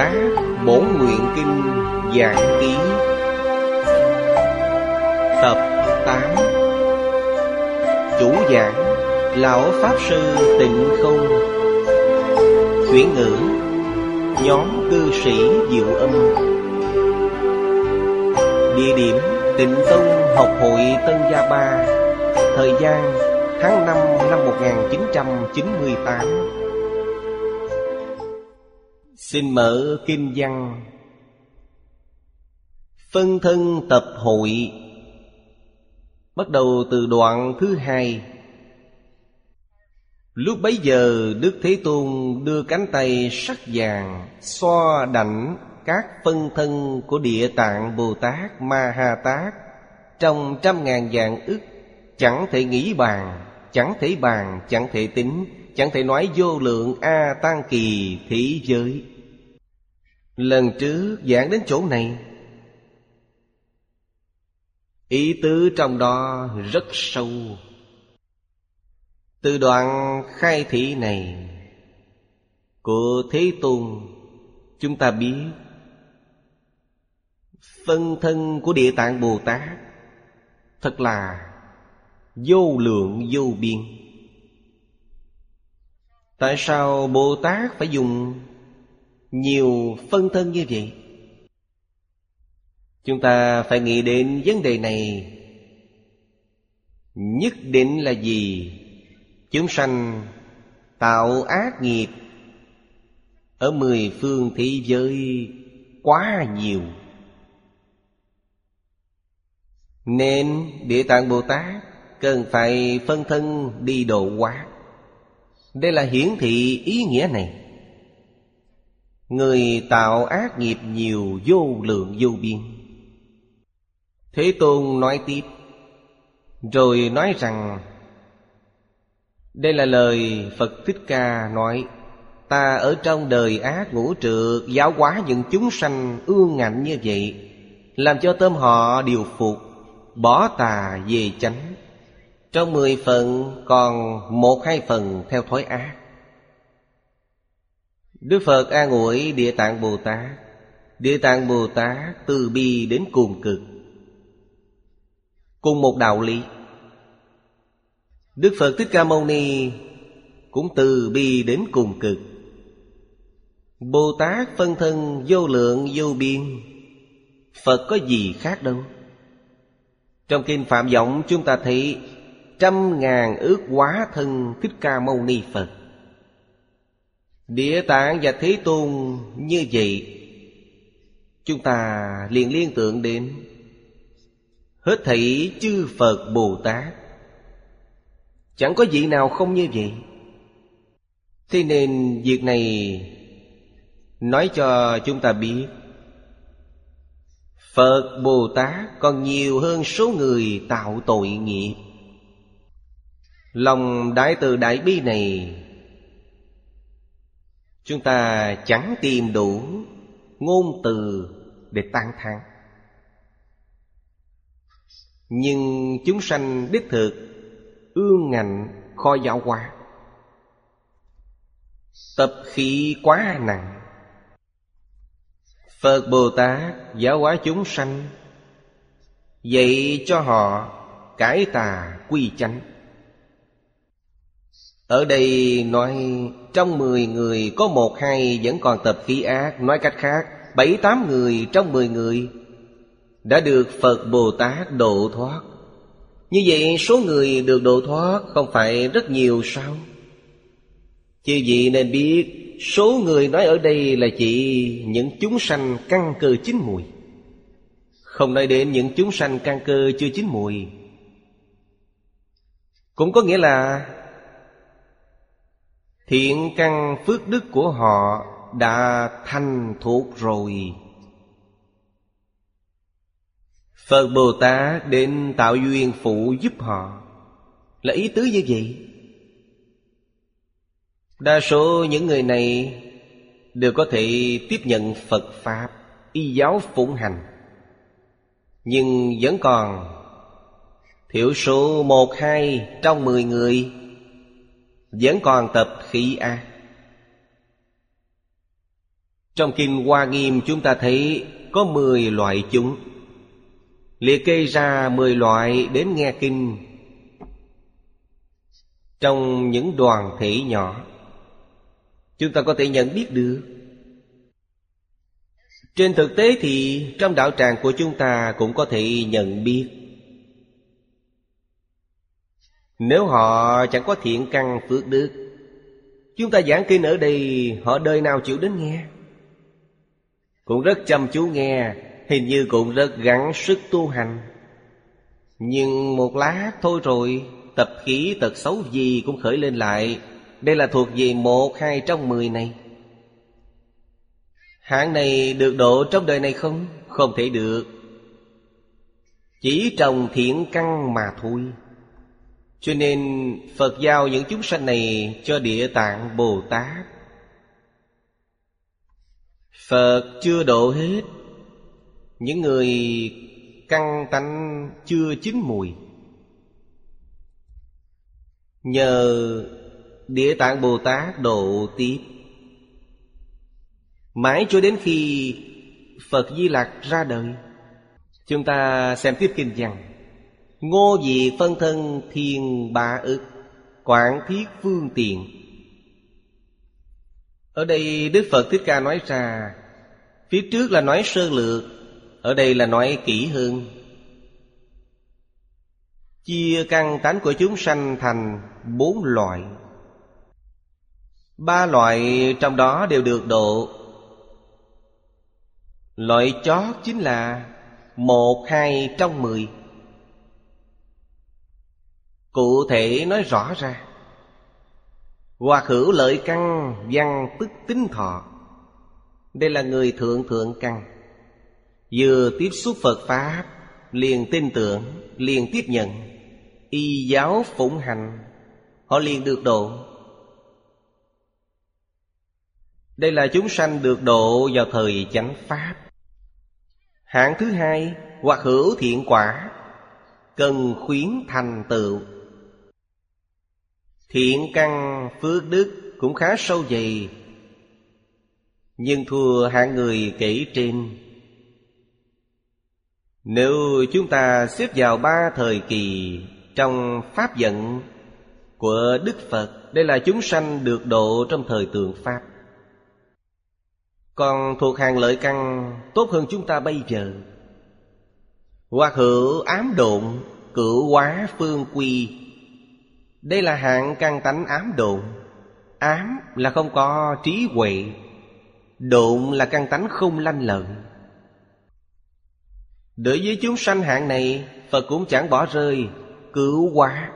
Tát Bổn Nguyện Kinh Giảng Ký Tập 8. Chủ giảng Lão Pháp Sư Tịnh Không. Chuyển ngữ nhóm cư sĩ Diệu Âm. Địa điểm Tịnh Tông Học hội Tân Gia Ba. Thời gian tháng 5 năm 1998. Xin mở kinh văn. Phân thân tập hội. Bắt đầu từ đoạn thứ 2. Lúc bấy giờ Đức Thế Tôn đưa cánh tay sắc vàng xoa đảnh các phân thân của Địa Tạng Bồ Tát Ma Ha Tát trong 100.000 vạn ức, chẳng thể nghĩ bàn, chẳng thể bàn, chẳng thể tính, chẳng thể nói vô lượng A Tăng Kỳ thế giới. Lần trước giảng đến chỗ này, ý tứ trong đó rất sâu. Từ đoạn khai thị này của Thế Tôn, chúng ta biết phân thân của Địa Tạng Bồ Tát thật là vô lượng vô biên. Tại sao Bồ Tát phải dùng nhiều phân thân như vậy? Chúng ta phải nghĩ đến vấn đề này. Nhất định là gì? Chúng sanh tạo ác nghiệp ở 10 phương thế giới quá nhiều, nên Địa Tạng Bồ Tát cần phải phân thân đi độ hóa. Đây là hiển thị ý nghĩa này. Người tạo ác nghiệp nhiều vô lượng vô biên. Thế Tôn nói tiếp, rồi nói rằng đây là lời Phật Thích Ca nói: ta ở trong đời ác ngũ trược giáo hóa những chúng sanh ương ngạnh như vậy, làm cho tâm họ điều phục, bỏ tà về chánh. Trong 10 phần còn 1-2 phần theo thói ác. Đức Phật an ủi Địa Tạng Bồ Tát. Địa Tạng Bồ Tát từ bi đến cùng cực. Cùng một đạo lý, Đức Phật Thích Ca Mâu Ni cũng từ bi đến cùng cực. Bồ Tát phân thân vô lượng vô biên, Phật có gì khác đâu. Trong kinh Phạm Vọng chúng ta thấy 100.000 ức hóa thân Thích Ca Mâu Ni Phật. Địa Tạng và Thế Tôn như vậy, chúng ta liền liên tưởng đến hết thảy chư Phật Bồ Tát, chẳng có vị nào không như vậy. Thế nên việc này nói cho chúng ta biết Phật Bồ Tát còn nhiều hơn số người tạo tội nghiệp. Lòng đại từ đại bi này chúng ta chẳng tìm đủ ngôn từ để tán thán. Nhưng chúng sanh đích thực ương ngạnh khó giáo hóa, tập khí quá nặng. Phật Bồ Tát giáo hóa chúng sanh, dạy cho họ cải tà quy chánh. Ở đây nói trong 10 người có 1-2 vẫn còn tập khí ác. Nói cách khác, 7-8 người trong 10 người đã được Phật Bồ Tát độ thoát. Như vậy số người được độ thoát không phải rất nhiều sao? Chư vị nên biết, số người nói ở đây là chỉ những chúng sanh căn cơ chín mùi, không nói đến những chúng sanh căn cơ chưa chín mùi. Cũng có nghĩa là thiện căn phước đức của họ đã thành thuộc rồi. Phật Bồ Tát đến tạo duyên phụ giúp họ, là ý tứ như vậy. Đa số những người này đều có thể tiếp nhận Phật Pháp, y giáo phụng hành. Nhưng vẫn còn thiểu số 1-2 trong 10 người vẫn còn tập khí ác. Trong Kinh Hoa Nghiêm chúng ta thấy có 10 loại chúng, liệt kê ra 10 loại đến nghe kinh trong những đoàn thể nhỏ. Chúng ta có thể nhận biết được. Trên thực tế thì trong đạo tràng của chúng ta cũng có thể nhận biết. Nếu họ chẳng có thiện căn phước đức, chúng ta giảng kinh ở đây, họ đời nào chịu đến nghe. Cũng rất chăm chú nghe, hình như cũng rất gắng sức tu hành. Nhưng một lát thôi rồi, tập khí tật xấu gì cũng khởi lên lại. Đây là thuộc về 1-2 trong 10 này. Hạng này được độ trong đời này không? Không thể được. Chỉ trồng thiện căn mà thôi. Cho nên Phật giao những chúng sanh này cho Địa Tạng Bồ Tát. Phật chưa độ hết những người căn tánh chưa chín mùi. Nhờ Địa Tạng Bồ Tát độ tiếp, mãi cho đến khi Phật Di Lặc ra đời. Chúng ta xem tiếp kinh văn. Ngô Diệt phân thân thiên ba ức, quảng thiết phương tiện. Ở đây Đức Phật Thích Ca nói ra, phía trước là nói sơ lược, ở đây là nói kỹ hơn. Chia căn tánh của chúng sanh thành 4 loại. 3 loại trong đó đều được độ. Loại chót chính là 1-2 trong 10. Cụ thể nói rõ ra, hoặc hữu lợi căn, văn tức tính thọ. Đây là người thượng căn, vừa tiếp xúc Phật Pháp liền tin tưởng, liền tiếp nhận, y giáo phụng hành, họ liền được độ. Đây là chúng sanh được độ vào thời chánh Pháp. Hạng thứ hai, hoặc hữu thiện quả, cần khuyến thành tựu. Thiện căn phước đức cũng khá sâu dày, nhưng thua hạng người kể trên. Nếu chúng ta xếp vào 3 thời kỳ trong Pháp vận của Đức Phật, đây là chúng sanh được độ trong thời tượng Pháp. Còn thuộc hàng lợi căn tốt hơn chúng ta bây giờ. Hoặc hữu ám độn, cửu hóa phương quy. Đây là hạng căn tánh ám độn. Ám là không có trí huệ, độn là căn tánh không lanh lợi. Đối với chúng sanh hạng này, Phật cũng chẳng bỏ rơi. Cửu hóa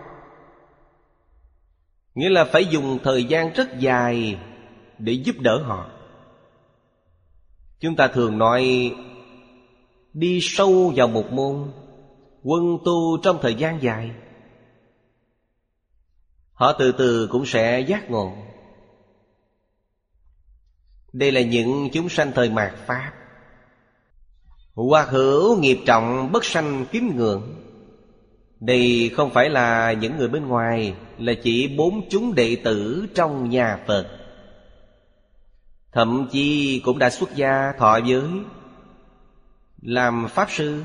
nghĩa là phải dùng thời gian rất dài để giúp đỡ họ. Chúng ta thường nói đi sâu vào một môn, quân tu trong thời gian dài, họ từ từ cũng sẽ giác ngộ. Đây là những chúng sanh thời mạt Pháp. Hoặc hữu nghiệp trọng bất sanh kính ngưỡng. Đây không phải là những người bên ngoài, là chỉ 4 chúng đệ tử trong nhà Phật. Thậm chí cũng đã xuất gia thọ giới, làm Pháp Sư,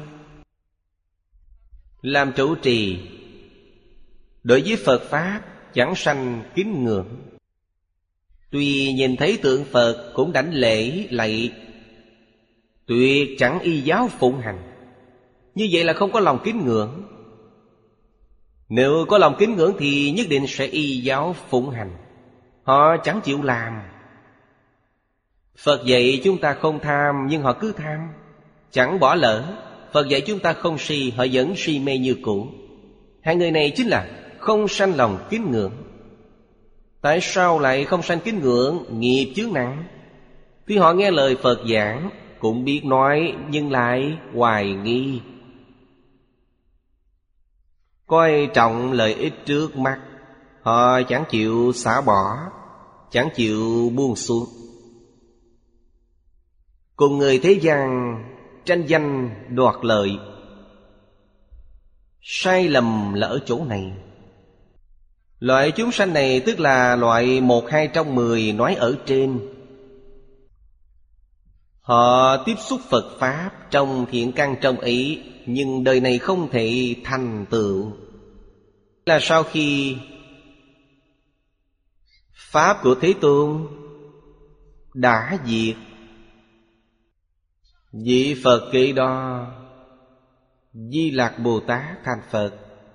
làm trụ trì. Đối với Phật Pháp chẳng sanh kính ngưỡng. Tuy nhìn thấy tượng Phật cũng đảnh lễ lạy, tuyệt chẳng y giáo phụng hành. Như vậy là không có lòng kính ngưỡng. Nếu có lòng kính ngưỡng thì nhất định sẽ y giáo phụng hành. Họ chẳng chịu làm. Phật dạy chúng ta không tham, nhưng họ cứ tham, chẳng bỏ lỡ. Phật dạy chúng ta không si, họ vẫn si mê như cũ. Hai người này chính là không sanh lòng kính ngưỡng. Tại sao lại không sanh kính ngưỡng? Nghiệp chướng nặng. Khi họ nghe lời Phật giảng cũng biết nói, nhưng lại hoài nghi, coi trọng lợi ích trước mắt. Họ chẳng chịu xả bỏ, chẳng chịu buông xuống. Cùng người thế gian tranh danh đoạt lợi. Sai lầm là ở chỗ này. Loại chúng sanh này tức là loại 1-2 trong 10 nói ở trên. Họ tiếp xúc Phật Pháp trong thiện căn trong ấy, nhưng đời này không thể thành tựu. Là sau khi Pháp của Thế Tôn đã diệt, vị Phật kế đó Di Lặc Bồ Tát thành Phật.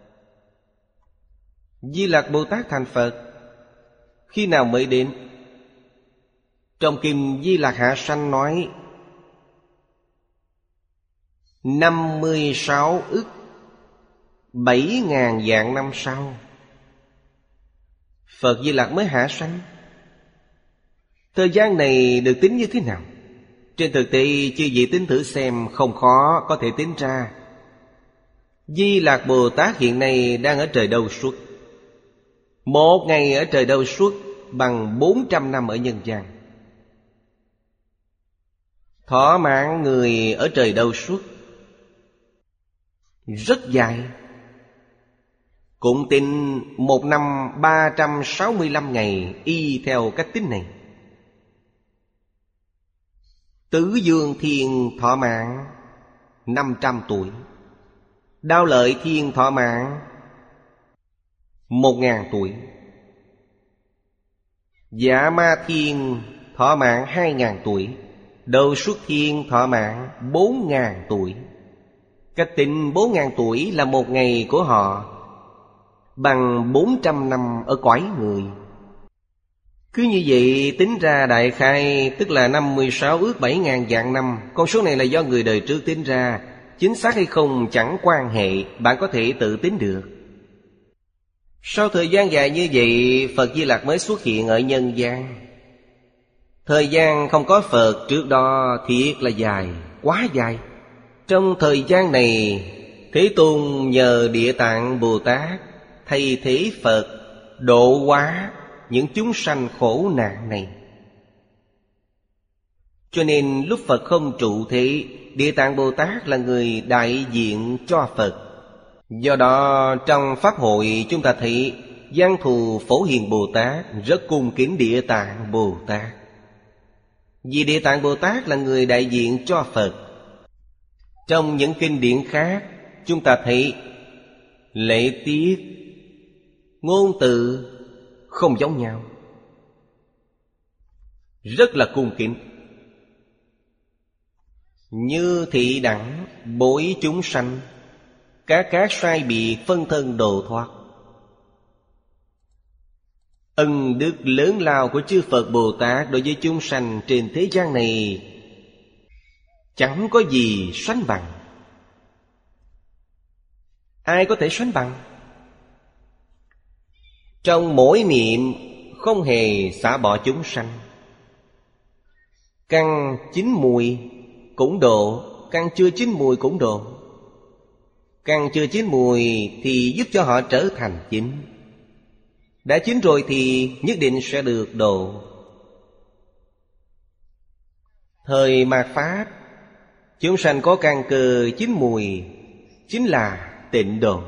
Di Lặc Bồ Tát thành Phật khi nào mới đến? Trong kinh Di Lặc Hạ Sanh nói 56 ức 7.000 vạn năm sau, Phật Di Lặc mới hạ sanh. Thời gian này được tính như thế nào? Trên thực tế chư vị tính thử xem, không khó có thể tính ra. Di Lặc Bồ Tát hiện nay đang ở trời Đâu Xuất. Một ngày ở trời Đâu Xuất bằng 400 năm ở nhân gian. Thọ mạng người ở trời Đâu Xuất rất dài. Cũng tính một năm 365 ngày y theo cách tính này. Tứ Dương Thiên thọ mạng 500 tuổi, Đao Lợi Thiên thọ mạng 1000 tuổi, Dạ Ma Thiên thọ mạng 2000 tuổi, Đâu Xuất Thiên thọ mạng 4000 tuổi. Cách tính 4000 tuổi là một ngày của họ bằng 400 năm ở cõi người. Cứ như vậy tính ra đại khai tức là 56 ước 7.000 vạn năm. Con số này là do người đời trước tính ra, chính xác hay không chẳng quan hệ, bạn có thể tự tính được. Sau thời gian dài như vậy, Phật Di Lặc mới xuất hiện ở nhân gian. Thời gian không có Phật trước đó thiệt là dài, quá dài. Trong thời gian này, Thế Tôn nhờ Địa Tạng Bồ Tát thay thế Phật độ hóa những chúng sanh khổ nạn này. Cho nên lúc Phật không trụ thế, Địa Tạng Bồ Tát là người đại diện cho Phật. Do đó trong Pháp hội chúng ta thấy Giang Thù Phổ Hiền Bồ Tát rất cung kính Địa Tạng Bồ Tát. Vì Địa Tạng Bồ Tát là người đại diện cho Phật. Trong những kinh điển khác chúng ta thấy lễ tiết, ngôn từ không giống nhau, rất là cung kính. Như thị đẳng bối chúng sanh, các sai biệt phân thân độ thoát. Ân đức lớn lao của chư Phật Bồ Tát đối với chúng sanh trên thế gian này chẳng có gì sánh bằng. Ai có thể sánh bằng? Trong mỗi niệm không hề xả bỏ chúng sanh. Căn chín mùi cũng độ, căn chưa chín mùi cũng độ. Căn chưa chín mùi thì giúp cho họ trở thành chín. Đã chín rồi thì nhất định sẽ được độ. Thời mạt Pháp, chúng sanh có căn cơ chín mùi, chính là tịnh độ.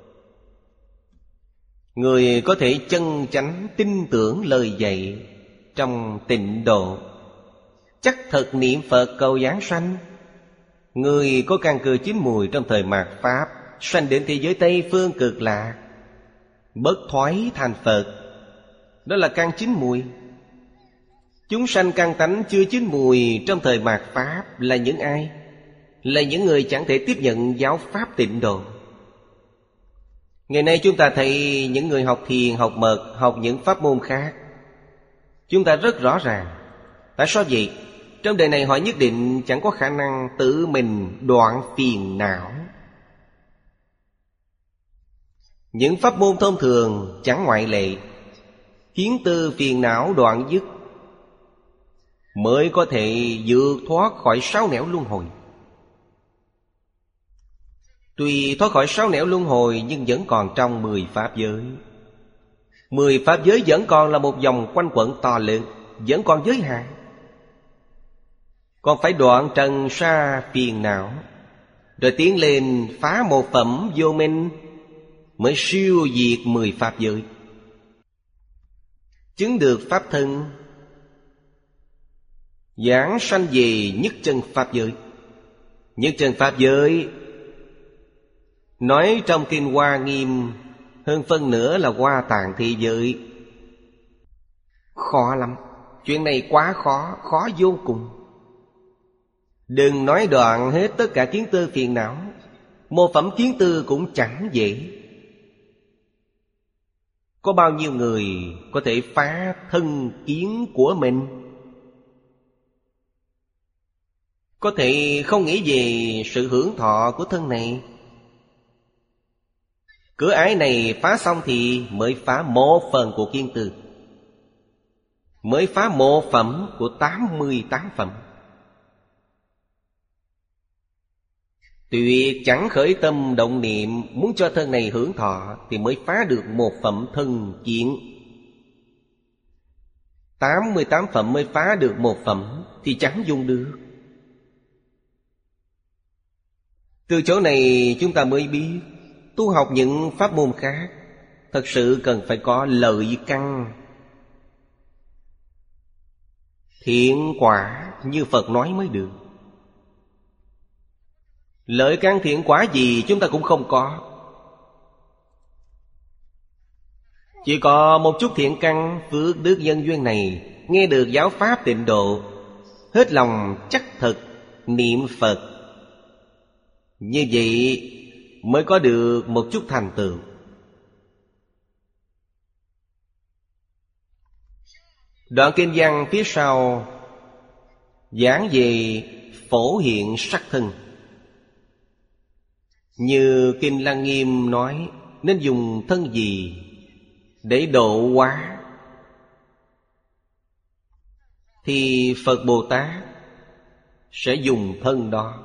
Người có thể chân chánh tin tưởng lời dạy trong tịnh độ, chắc thật niệm Phật cầu giảng sanh. Người có căn cơ chín mùi trong thời mạt Pháp sanh đến thế giới Tây Phương Cực Lạc, bất thoái thành Phật. Đó là căn chín mùi. Chúng sanh căn tánh chưa chín mùi trong thời mạt Pháp là những ai? Là những người chẳng thể tiếp nhận giáo pháp tịnh độ. Ngày nay chúng ta thấy những người học thiền, học mật, học những pháp môn khác, chúng ta rất rõ ràng. Tại sao vậy? Trong đời này họ nhất định chẳng có khả năng tự mình đoạn phiền não. Những pháp môn thông thường chẳng ngoại lệ. Kiến tư phiền não đoạn dứt mới có thể vượt thoát khỏi sáu nẻo luân hồi. Tuy thoát khỏi sáu nẻo luân hồi nhưng vẫn còn trong 10 pháp giới. 10 pháp giới vẫn còn là một vòng quanh quẩn to lớn, vẫn còn giới hạn. Còn phải đoạn trần sa phiền não, rồi tiến lên phá một phẩm vô minh, mới siêu diệt 10 pháp giới, chứng được pháp thân. giảng sanh về nhất chân Pháp giới. Nhất chân Pháp giới nói trong Kinh Hoa Nghiêm, hơn phân nửa là Hoa Tạng thế giới. Khó lắm. Chuyện này quá khó, khó vô cùng. Đừng nói đoạn hết tất cả kiến tư phiền não, mô phẩm kiến tư cũng chẳng dễ. Có bao nhiêu người có thể phá thân kiến của mình, có thể không nghĩ về sự hưởng thọ của thân này. Cửa ải này phá xong thì mới phá một phần của kiến tư, mới phá một phẩm của 88 phẩm. Tuyệt chẳng khởi tâm động niệm muốn cho thân này hưởng thọ thì mới phá được một phẩm thân kiến. 88 phẩm mới phá được một phẩm thì chẳng dùng được. Từ chỗ này chúng ta mới biết tu học những pháp môn khác thật sự cần phải có lợi căn, thiện quả như Phật nói mới được. Lợi căn thiện quả gì chúng ta cũng không có. Chỉ có một chút thiện căn phước đức nhân duyên này, nghe được giáo pháp tịnh độ, hết lòng chắc thực niệm Phật, như vậy mới có được một chút thành tựu. Đoạn kinh văn phía sau giảng về phổ hiện sắc thân. Như Kinh Lăng Nghiêm nói, nên dùng thân gì để độ hóa, thì Phật Bồ Tát sẽ dùng thân đó.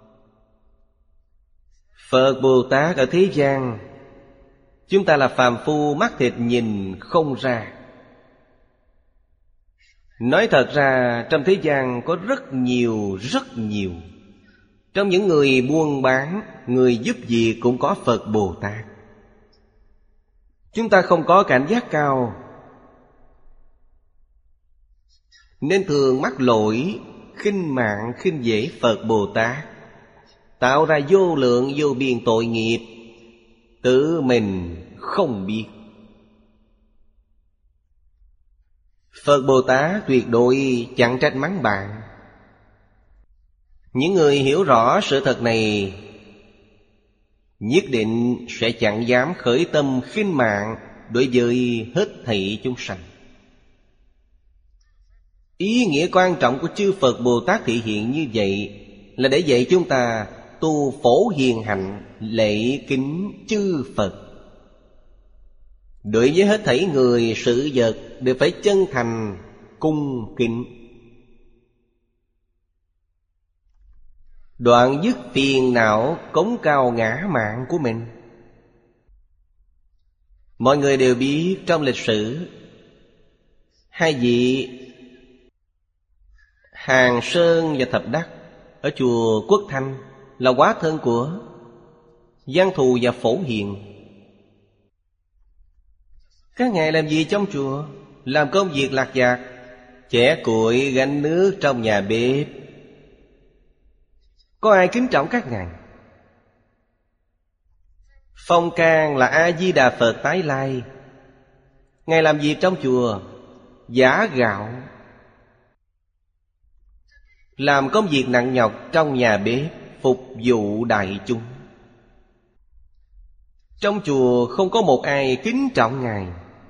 Phật Bồ Tát ở thế gian, chúng ta là phàm phu mắt thịt nhìn không ra. Nói thật ra trong thế gian có rất nhiều. Trong những người buôn bán, người giúp việc cũng có Phật Bồ Tát. Chúng ta không có cảnh giác cao, nên thường mắc lỗi khinh mạng khinh dễ Phật Bồ Tát, tạo ra vô lượng vô biên tội nghiệp, tự mình không biết. Phật Bồ Tát tuyệt đối chẳng trách mắng bạn. Những người hiểu rõ sự thật này nhất định sẽ chẳng dám khởi tâm khinh mạng đối với hết thảy chúng sanh. Ý nghĩa quan trọng của chư Phật Bồ Tát thị hiện như vậy là để dạy chúng ta tu phổ hiền hạnh, lễ kính chư Phật. Đối với hết thảy người sự vật đều phải chân thành cung kính. Đoạn dứt phiền não cống cao ngã mạn của mình. Mọi người đều biết trong lịch sử, hai vị Hàng Sơn và Thập Đắc ở chùa Quốc Thanh là hóa thân của Văn Thù và Phổ Hiền. Các ngài làm gì trong chùa? Làm công việc lặt vặt, chẻ củi gánh nước trong nhà bếp. Có ai kính trọng các ngài? Phong can là A-di-đà Phật tái lai. Ngài làm gì trong chùa? Giã gạo, làm công việc nặng nhọc trong nhà bếp, phục vụ đại chúng. Trong chùa không có một ai kính trọng ngài.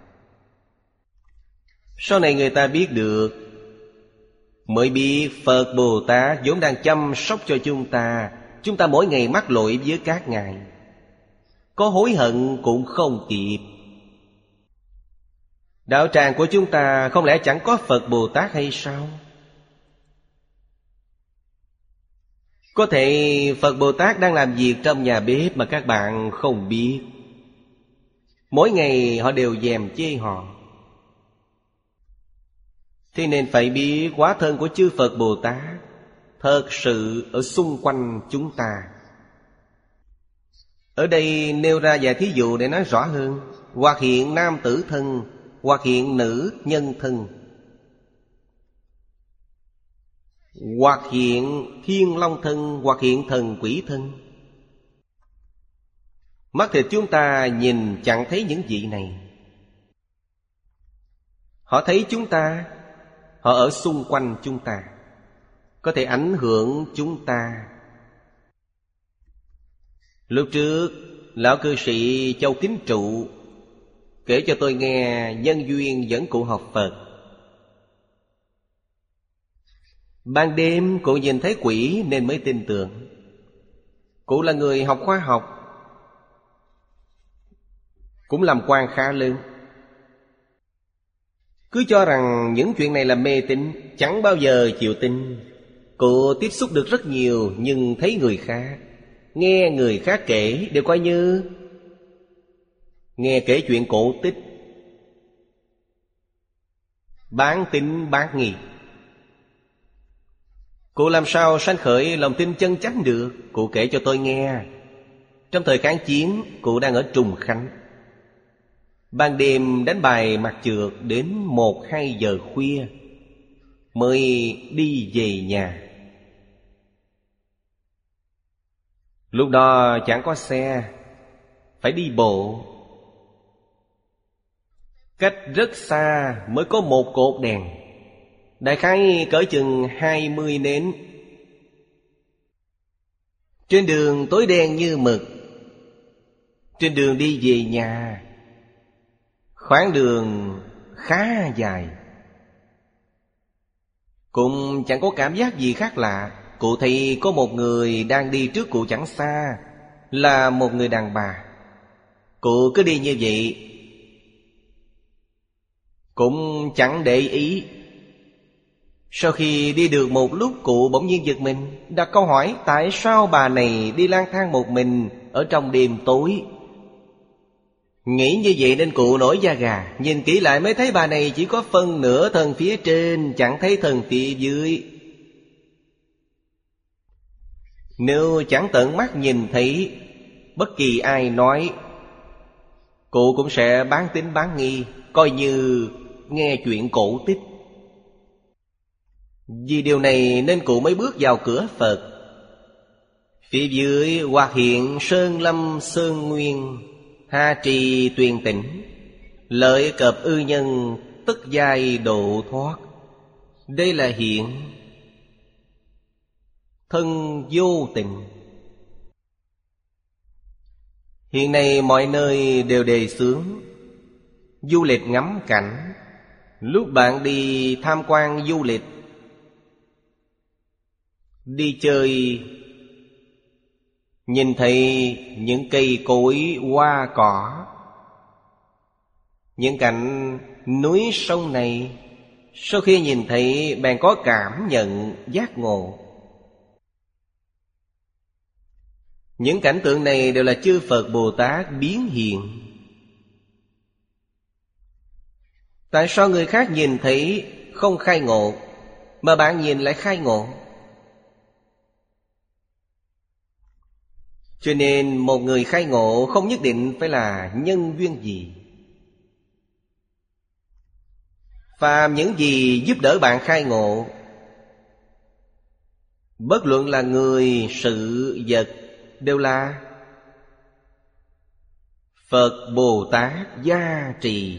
Sau này người ta biết được, mới biết Phật Bồ Tát vốn đang chăm sóc cho chúng ta. Chúng ta mỗi ngày mắc lỗi với các ngài, có hối hận cũng không kịp. Đạo tràng của chúng ta không lẽ chẳng có Phật Bồ Tát hay sao? Có thể Phật Bồ Tát đang làm việc trong nhà bếp mà các bạn không biết. Mỗi ngày họ đều dèm chê họ. Thế nên phải biết hóa thân của chư Phật Bồ Tát thật sự ở xung quanh chúng ta. Ở đây nêu ra vài thí dụ để nói rõ hơn. Hoặc hiện nam tử thân, hoặc hiện nữ nhân thân. hoặc hiện thiên long thân, hoặc hiện thần quỷ thân. Mắt thịt chúng ta nhìn chẳng thấy những vị này. Họ thấy chúng ta, họ ở xung quanh chúng ta, có thể ảnh hưởng chúng ta. Lúc trước, lão cư sĩ Châu Kính Trụ kể cho tôi nghe nhân duyên dẫn cụ học Phật. Ban đêm cụ nhìn thấy quỷ nên mới tin tưởng. Cụ là người học khoa học, cũng làm quan khá lớn, cứ cho rằng những chuyện này là mê tín, chẳng bao giờ chịu tin. Cụ tiếp xúc được rất nhiều, nhưng thấy người khác, nghe người khác kể đều coi như nghe kể chuyện cổ tích, bán tín bán nghi. Cụ làm sao sanh khởi lòng tin chân chánh được? Cụ kể cho tôi nghe. Trong thời kháng chiến, cụ đang ở Trùng Khánh. Ban đêm đánh bài mặt trượt đến 1-2 giờ khuya mới đi về nhà. Lúc đó chẳng có xe, phải đi bộ. Cách rất xa mới có một cột đèn, đại khái cỡ chừng 20 nến. Trên đường tối đen như mực. Trên đường đi về nhà, khoảng đường khá dài, cũng chẳng có cảm giác gì khác lạ. Cụ thấy có một người đang đi trước cụ chẳng xa, là một người đàn bà. Cụ cứ đi như vậy, cũng chẳng để ý. Sau khi đi được một lúc, cụ bỗng nhiên giật mình, đặt câu hỏi tại sao bà này đi lang thang một mình ở trong đêm tối. Nghĩ như vậy nên cụ nổi da gà. Nhìn kỹ lại mới thấy bà này chỉ có phân nửa thân phía trên, chẳng thấy thân phía dưới. Nếu chẳng tận mắt nhìn thấy, bất kỳ ai nói, cụ cũng sẽ bán tín bán nghi, coi như nghe chuyện cổ tích. Vì điều này nên cụ mới bước vào cửa Phật. Phía dưới hoặc hiện sơn lâm sơn nguyên, hà trì tuyền tỉnh, lợi cập ư nhân, tức giai độ thoát. Đây là hiện thân vô tình. Hiện nay mọi nơi đều đề xướng du lịch ngắm cảnh. Lúc bạn đi tham quan du lịch, đi chơi, nhìn thấy những cây cối hoa cỏ, những cảnh núi sông này, sau khi nhìn thấy bạn có cảm nhận giác ngộ. Những cảnh tượng này đều là chư Phật Bồ Tát biến hiện. Tại sao người khác nhìn thấy không khai ngộ, mà bạn nhìn lại khai ngộ? Cho nên một người khai ngộ không nhất định phải là nhân duyên gì. Phàm những gì giúp đỡ bạn khai ngộ, bất luận là người, sự, vật, đều là Phật Bồ Tát gia trì.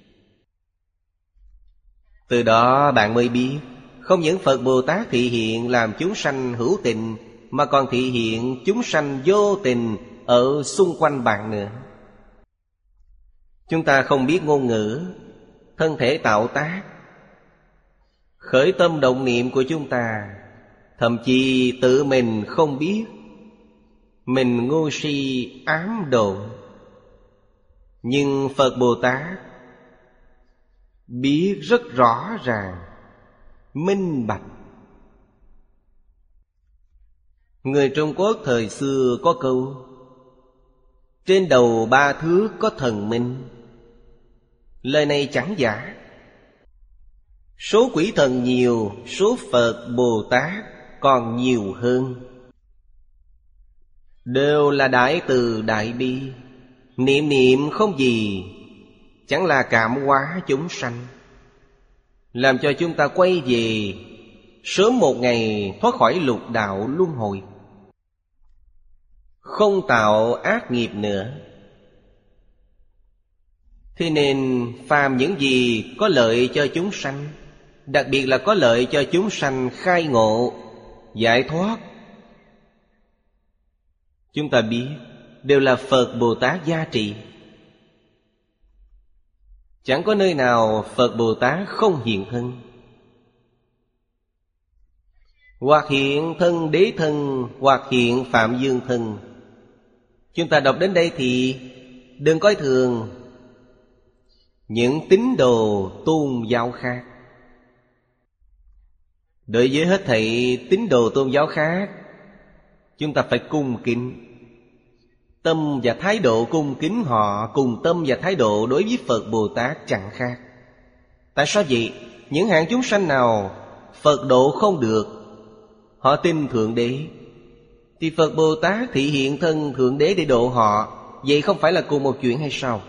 Từ đó bạn mới biết, không những Phật Bồ Tát thị hiện làm chúng sanh hữu tình, mà còn thị hiện chúng sanh vô tình ở xung quanh bạn nữa. Chúng ta không biết ngôn ngữ, thân thể tạo tác, khởi tâm động niệm của chúng ta, thậm chí tự mình không biết, mình ngu si ám độ. Nhưng Phật Bồ Tát biết rất rõ ràng, minh bạch. Người Trung Quốc thời xưa có câu: trên đầu 3 thước có thần minh. Lời này chẳng giả. Số quỷ thần nhiều, số Phật Bồ Tát còn nhiều hơn. Đều là đại từ đại bi, niệm niệm không gì, chẳng là cảm hóa chúng sanh, làm cho chúng ta quay về sớm một ngày thoát khỏi lục đạo luân hồi, không tạo ác nghiệp nữa. Thế nên phàm những gì có lợi cho chúng sanh, đặc biệt là có lợi cho chúng sanh khai ngộ, giải thoát, chúng ta biết đều là Phật Bồ Tát gia trì. Chẳng có nơi nào Phật Bồ Tát không hiện thân. Hoặc hiện thân đế thân, hoặc hiện Phạm Dương thân. Chúng ta đọc đến đây thì đừng coi thường những tín đồ tôn giáo khác. Đối với hết thảy tín đồ tôn giáo khác, chúng ta phải cung kính. Tâm và thái độ cung kính họ cùng tâm và thái độ đối với Phật Bồ Tát chẳng khác. Tại sao vậy? Những hạng chúng sanh nào Phật độ không được, họ tin Thượng Đế, thì Phật Bồ Tát thị hiện thân Thượng Đế để độ họ. Vậy không phải là cùng một chuyện hay sao?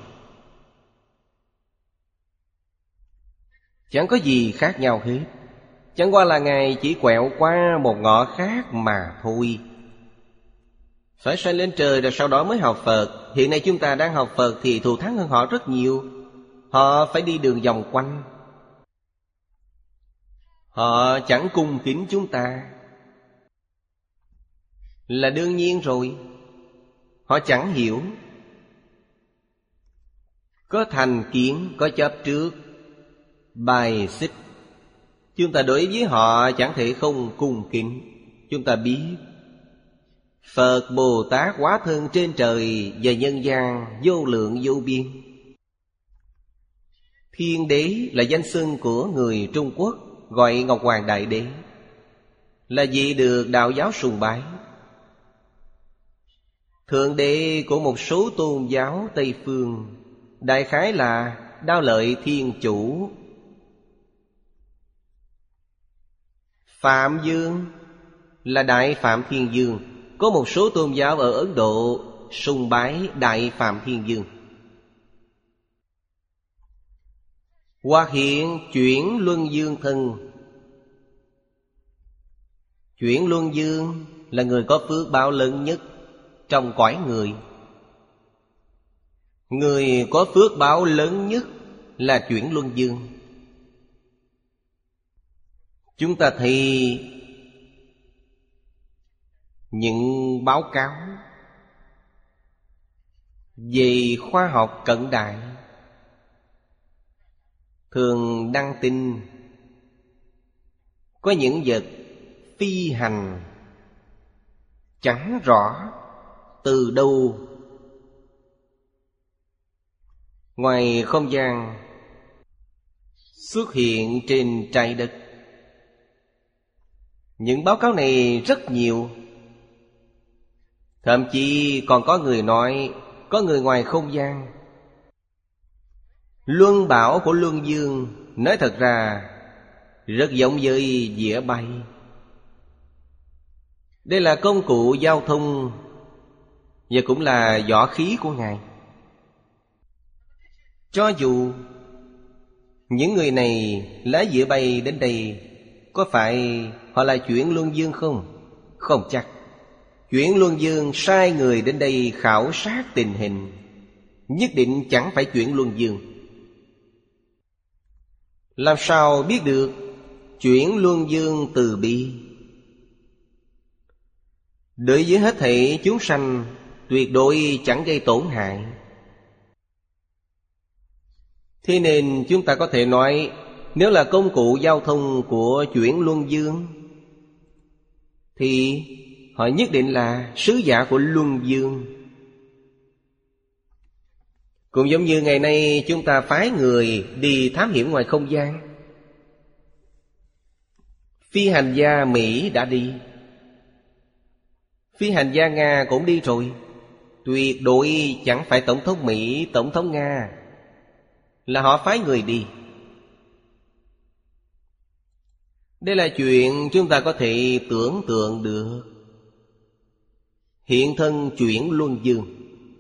Chẳng có gì khác nhau hết. Chẳng qua là Ngài chỉ quẹo qua một ngõ khác mà thôi. Phải sanh lên trời rồi sau đó mới học Phật. Hiện nay chúng ta đang học Phật thì thù thắng hơn họ rất nhiều. Họ phải đi đường vòng quanh. Họ chẳng cung kính chúng ta là đương nhiên rồi. Họ chẳng hiểu, có thành kiến, có chấp trước, bài xích. Chúng ta đối với họ chẳng thể không cung kính. Chúng ta biết Phật Bồ Tát hóa thân trên trời và nhân gian vô lượng vô biên. Thiên Đế là danh xưng của người Trung Quốc, gọi Ngọc Hoàng Đại Đế, là vị được đạo giáo sùng bái. Thượng Đế của một số tôn giáo Tây Phương đại khái là Đao Lợi Thiên Chủ. Phạm Dương là Đại Phạm Thiên Dương. Có một số tôn giáo ở Ấn Độ sùng bái Đại Phạm Thiên Dương. Hoặc hiện chuyển luân dương thân. Chuyển luân dương là người có phước báo lớn nhất trong cõi người. Người có phước báo lớn nhất là chuyển luân dương. Chúng ta thấy những báo cáo về khoa học cận đại thường đăng tin có những vật phi hành chẳng rõ từ đâu ngoài không gian xuất hiện trên trái đất. Những báo cáo này rất nhiều. Thậm chí còn có người nói có người ngoài không gian. Luân bảo của luân dương nói thật ra rất giống với dĩa bay. Đây là công cụ giao thông và cũng là võ khí của Ngài. Cho dù những người này lái dĩa bay đến đây, có phải họ là chuyển luân dương không? Không chắc. Chuyển luân dương sai người đến đây khảo sát tình hình, nhất định chẳng phải chuyển luân dương. Làm sao biết được chuyển luân dương từ bi? Đối với hết thảy chúng sanh tuyệt đối chẳng gây tổn hại. Thế nên chúng ta có thể nói, nếu là công cụ giao thông của chuyển luân dương thì họ nhất định là sứ giả của luân dương. Cũng giống như ngày nay chúng ta phái người đi thám hiểm ngoài không gian. Phi hành gia Mỹ đã đi, phi hành gia Nga cũng đi rồi. Tuyệt đối chẳng phải Tổng thống Mỹ, Tổng thống Nga, là họ phái người đi. Đây là chuyện chúng ta có thể tưởng tượng được. Hiện thân chuyển luân dương,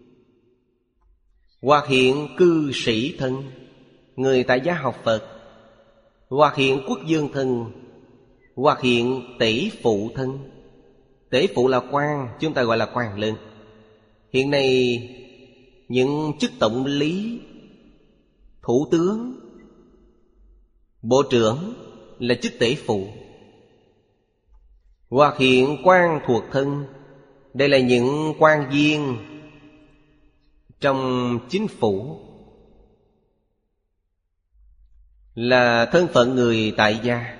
hoặc hiện cư sĩ thân, người tại gia học Phật, hoặc hiện quốc dương thân, hoặc hiện tể phụ thân. Tể phụ là quan, chúng ta gọi là quan lớn. Hiện nay những chức tổng lý, thủ tướng, bộ trưởng là chức tể phụ. Hoặc hiện quan thuộc thân, đây là những quan viên trong chính phủ, là thân phận người tại gia.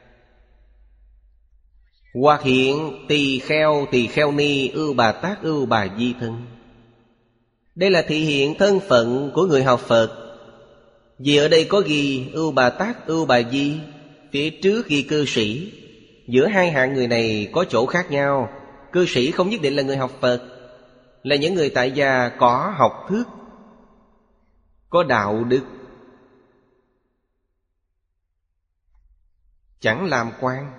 Hoặc hiện tỳ kheo ni, ưu bà tát, ưu bà di thân. Đây là thị hiện thân phận của người học Phật. Vì ở đây có ghi ưu bà tát, ưu bà di, phía trước ghi cư sĩ. Giữa hai hạng người này có chỗ khác nhau. Cư sĩ không nhất định là người học Phật, là những người tại gia có học thức, có đạo đức, chẳng làm quan.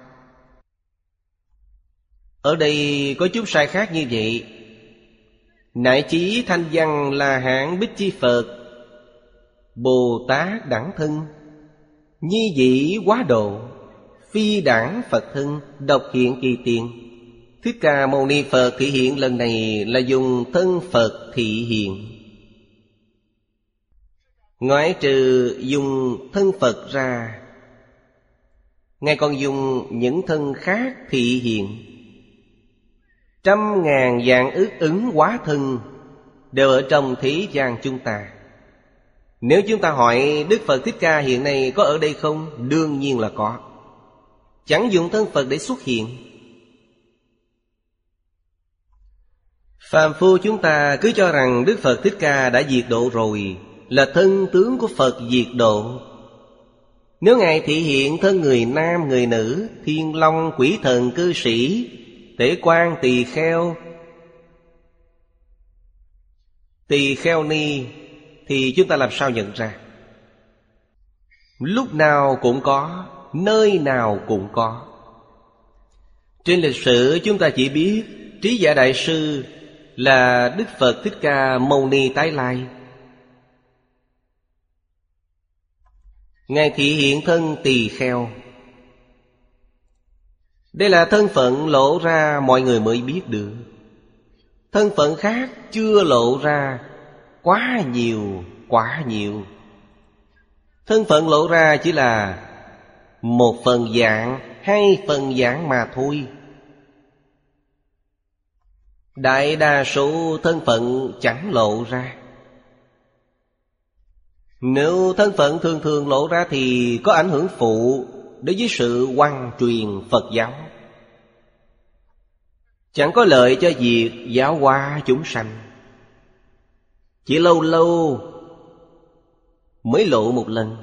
Ở đây có chút sai khác như vậy. Nại chí thanh văn là hạng Bích Chi Phật, Bồ Tát đẳng thân, nhi vị quá độ, phi đẳng Phật thân, độc hiện kỳ tiền. Thích Ca Mâu Ni Phật thị hiện lần này là dùng thân Phật thị hiện. Ngoại trừ dùng thân Phật ra, Ngài còn dùng những thân khác thị hiện. Trăm ngàn vạn ức ứng hóa thân đều ở trong thế gian chúng ta. Nếu chúng ta hỏi Đức Phật Thích Ca hiện nay có ở đây không? Đương nhiên là có. Chẳng dùng thân Phật để xuất hiện. Phàm phu chúng ta cứ cho rằng Đức Phật Thích Ca đã diệt độ rồi, là thân tướng của Phật diệt độ. Nếu Ngài thị hiện thân người nam, người nữ, thiên long, quỷ thần, cư sĩ, tể quan, tỳ kheo ni, thì chúng ta làm sao nhận ra? Lúc nào cũng có, nơi nào cũng có. Trên lịch sử chúng ta chỉ biết Trí Giả Đại Sư là Đức Phật Thích Ca Mâu Ni Tái Lai. Ngài thị hiện thân tỳ kheo. Đây là thân phận lộ ra mọi người mới biết được. Thân phận khác chưa lộ ra, quá nhiều, quá nhiều. Thân phận lộ ra chỉ là một phần dạng, hai phần dạng mà thôi. Đại đa số thân phận chẳng lộ ra. Nếu thân phận thường thường lộ ra thì có ảnh hưởng phụ đối với sự hoằng truyền Phật giáo, chẳng có lợi cho việc giáo hóa chúng sanh. Chỉ lâu lâu mới lộ một lần.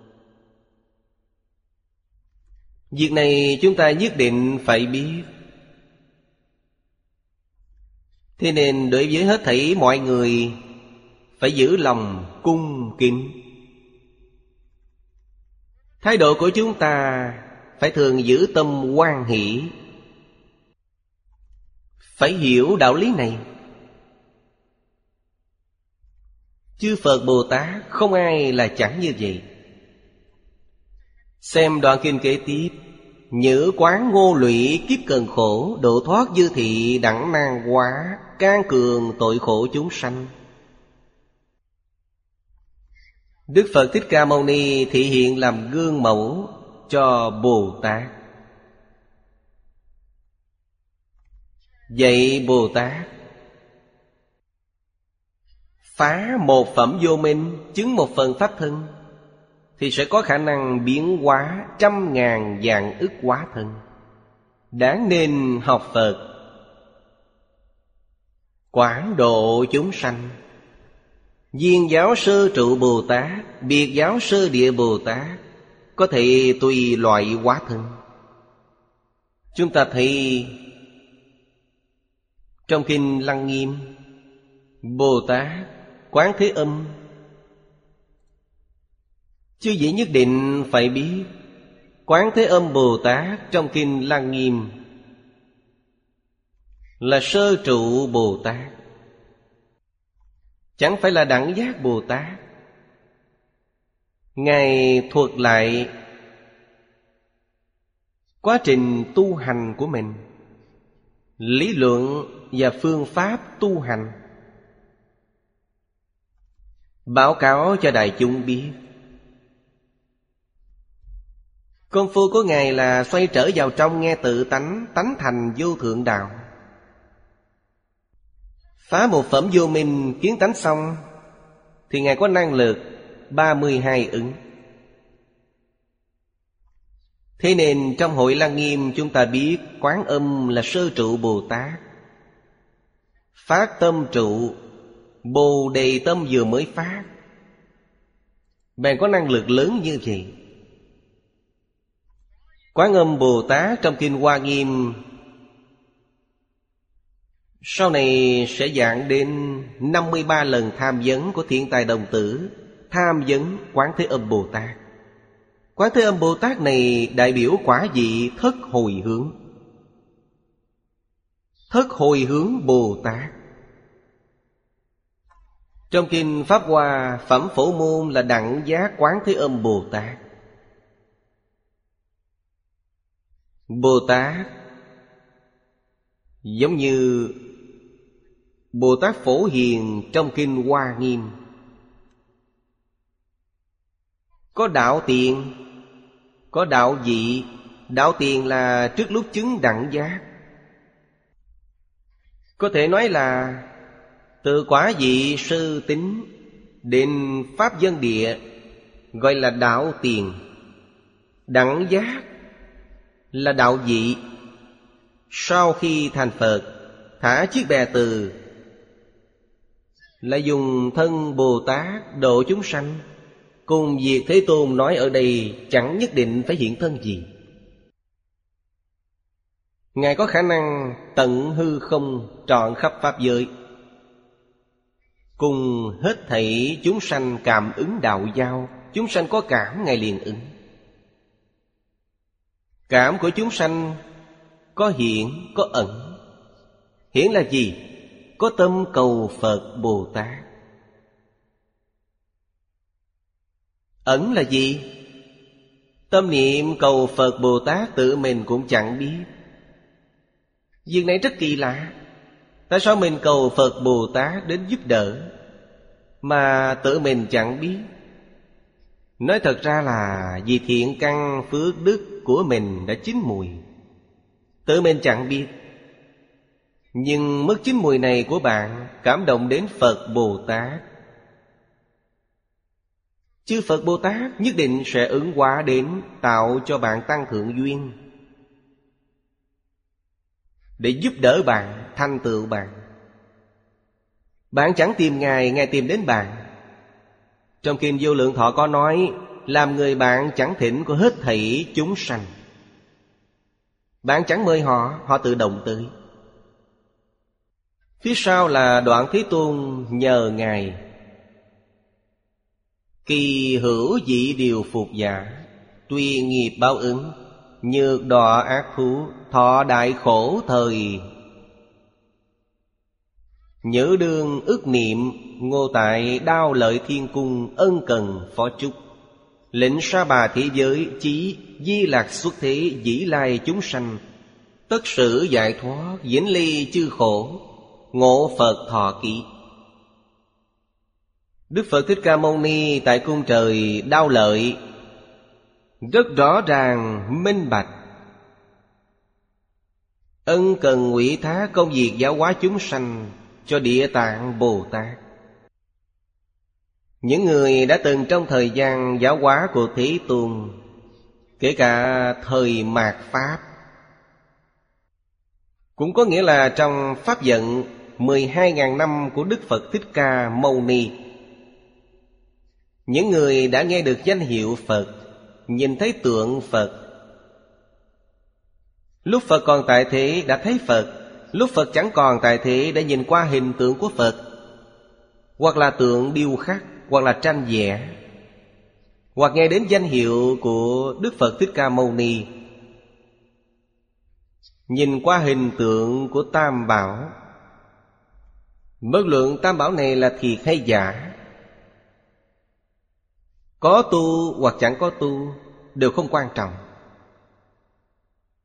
Việc này chúng ta nhất định phải biết. Thế nên đối với hết thảy mọi người phải giữ lòng cung kính. Thái độ của chúng ta phải thường giữ tâm hoan hỷ. Phải hiểu đạo lý này. Chư Phật Bồ Tát không ai là chẳng như vậy. Xem đoạn kinh kế tiếp. Nhữ quán ngô lụy kiếp cần khổ, độ thoát dư thị đẳng nan hóa, can cường tội khổ chúng sanh. Đức Phật Thích Ca Mâu Ni thị hiện làm gương mẫu cho Bồ Tát. Vậy Bồ Tát phá một phẩm vô minh, chứng một phần pháp thân, thì sẽ có khả năng biến hóa trăm ngàn vạn ức hóa thân. Đáng nên học Phật, quảng độ chúng sanh. Viên giáo sơ trụ Bồ Tát, biệt giáo sơ địa Bồ Tát có thể tùy loại hóa thân. Chúng ta thấy trong kinh Lăng Nghiêm, Bồ Tát Quán Thế Âm. Chứ vậy nhất định phải biết Quán Thế Âm Bồ Tát trong kinh Lăng Nghiêm là sơ trụ Bồ Tát, chẳng phải là đẳng giác Bồ Tát. Ngài thuật lại quá trình tu hành của mình, lý luận và phương pháp tu hành, báo cáo cho đại chúng biết. Công phu của Ngài là xoay trở vào trong nghe tự tánh, tánh thành vô thượng đạo. Phá một phẩm vô minh kiến tánh xong thì Ngài có năng lực 32 ứng. Thế nên trong Hội Lăng Nghiêm chúng ta biết Quán Âm là sơ trụ Bồ Tát. Phát tâm trụ, Bồ Đề tâm vừa mới phát, bèn có năng lực lớn như vậy. Quán Âm Bồ Tát trong Kinh Hoa Nghiêm sau này sẽ giảng đến 53 lần tham vấn của Thiện Tài Đồng Tử, tham vấn Quán Thế Âm Bồ Tát. Quán Thế Âm Bồ Tát này đại biểu quả vị thất hồi hướng. Thất hồi hướng Bồ Tát. Trong Kinh Pháp Hoa, Phẩm Phổ Môn là đẳng giác Quán Thế Âm Bồ Tát. Bồ Tát giống như Bồ Tát Phổ Hiền trong Kinh Hoa Nghiêm. Có đạo tiền, có đạo vị. Đạo tiền là trước lúc chứng đẳng giác. Có thể nói là từ quả vị sư tính đến pháp dân địa, gọi là đạo tiền. Đẳng giác là đạo vị. Sau khi thành Phật, thả chiếc bè từ, là dùng thân Bồ Tát độ chúng sanh. Cùng việc Thế Tôn nói ở đây chẳng nhất định phải hiện thân gì. Ngài có khả năng tận hư không trọn khắp pháp giới, cùng hết thảy chúng sanh cảm ứng đạo giao. Chúng sanh có cảm, Ngài liền ứng. Cảm của chúng sanh có hiện, có ẩn. Hiện là gì? Có tâm cầu Phật Bồ Tát. Ẩn là gì? Tâm niệm cầu Phật Bồ Tát tự mình cũng chẳng biết. Việc này rất kỳ lạ. Tại sao mình cầu Phật Bồ Tát đến giúp đỡ mà tự mình chẳng biết? Nói thật ra là vì thiện căn phước đức của mình đã chín mùi, tự mình chẳng biết. Nhưng mức chín mùi này của bạn cảm động đến Phật Bồ Tát, chư Phật Bồ Tát nhất định sẽ ứng hóa đến, tạo cho bạn tăng thượng duyên, để giúp đỡ bạn, thành tựu bạn. Bạn chẳng tìm Ngài, Ngài tìm đến bạn. Trong Kinh Vô Lượng Thọ có nói, làm người bạn chẳng thỉnh của hết thảy chúng sanh. Bạn chẳng mời họ, họ tự động tới. Phía sau là Đoạn Thế Tôn nhờ Ngài. Kỳ hữu dị điều phục giả, tuy nghiệp báo ứng, nhược đọa ác thú, thọ đại khổ thời. Nhớ đương ức niệm, ngô tại đao lợi thiên cung, ân cần phó chúc. Lĩnh sa bà thế giới, chí di lạc xuất thế, dĩ lai chúng sanh. Tất sử giải thoát, vĩnh ly chư khổ, ngộ Phật thọ ký. Đức Phật Thích Ca Mâu Ni tại cung trời Đao Lợi rất rõ ràng minh bạch, ân cần ủy thác công việc giáo hóa chúng sanh cho Địa Tạng Bồ Tát. Những người đã từng trong thời gian giáo hóa của Thế Tôn, kể cả thời mạt Pháp, cũng có nghĩa là trong Pháp vận 12.000 năm của Đức Phật Thích Ca Mâu Ni, những người đã nghe được danh hiệu Phật, nhìn thấy tượng Phật. Lúc Phật còn tại thế đã thấy Phật, lúc Phật chẳng còn tại thế đã nhìn qua hình tượng của Phật, hoặc là tượng điêu khắc, hoặc là tranh vẽ, hoặc nghe đến danh hiệu của Đức Phật Thích Ca Mâu Ni, nhìn qua hình tượng của Tam Bảo. Bất luận Tam Bảo này là thiệt hay giả, có tu hoặc chẳng có tu đều không quan trọng.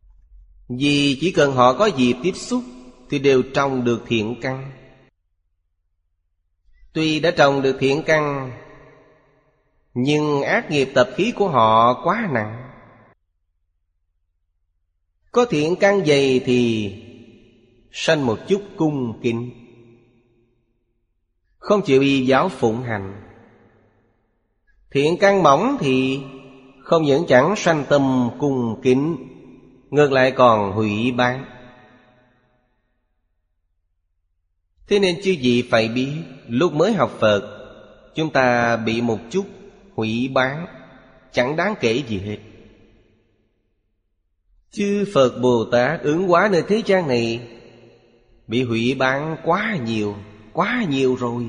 Vì chỉ cần họ có dịp tiếp xúc thì đều trồng được thiện căn. Tuy đã trồng được thiện căn, nhưng ác nghiệp tập khí của họ quá nặng. Có thiện căn dày thì sanh một chút cung kính, không chịu y giáo phụng hành. Thiện căn mỏng thì không những chẳng sanh tâm cung kính, ngược lại còn hủy bán. Thế nên chư vị phải biết, lúc mới học Phật, chúng ta bị một chút hủy bán, chẳng đáng kể gì hết. Chư Phật Bồ Tát ứng hóa nơi thế gian này bị hủy bán quá nhiều rồi.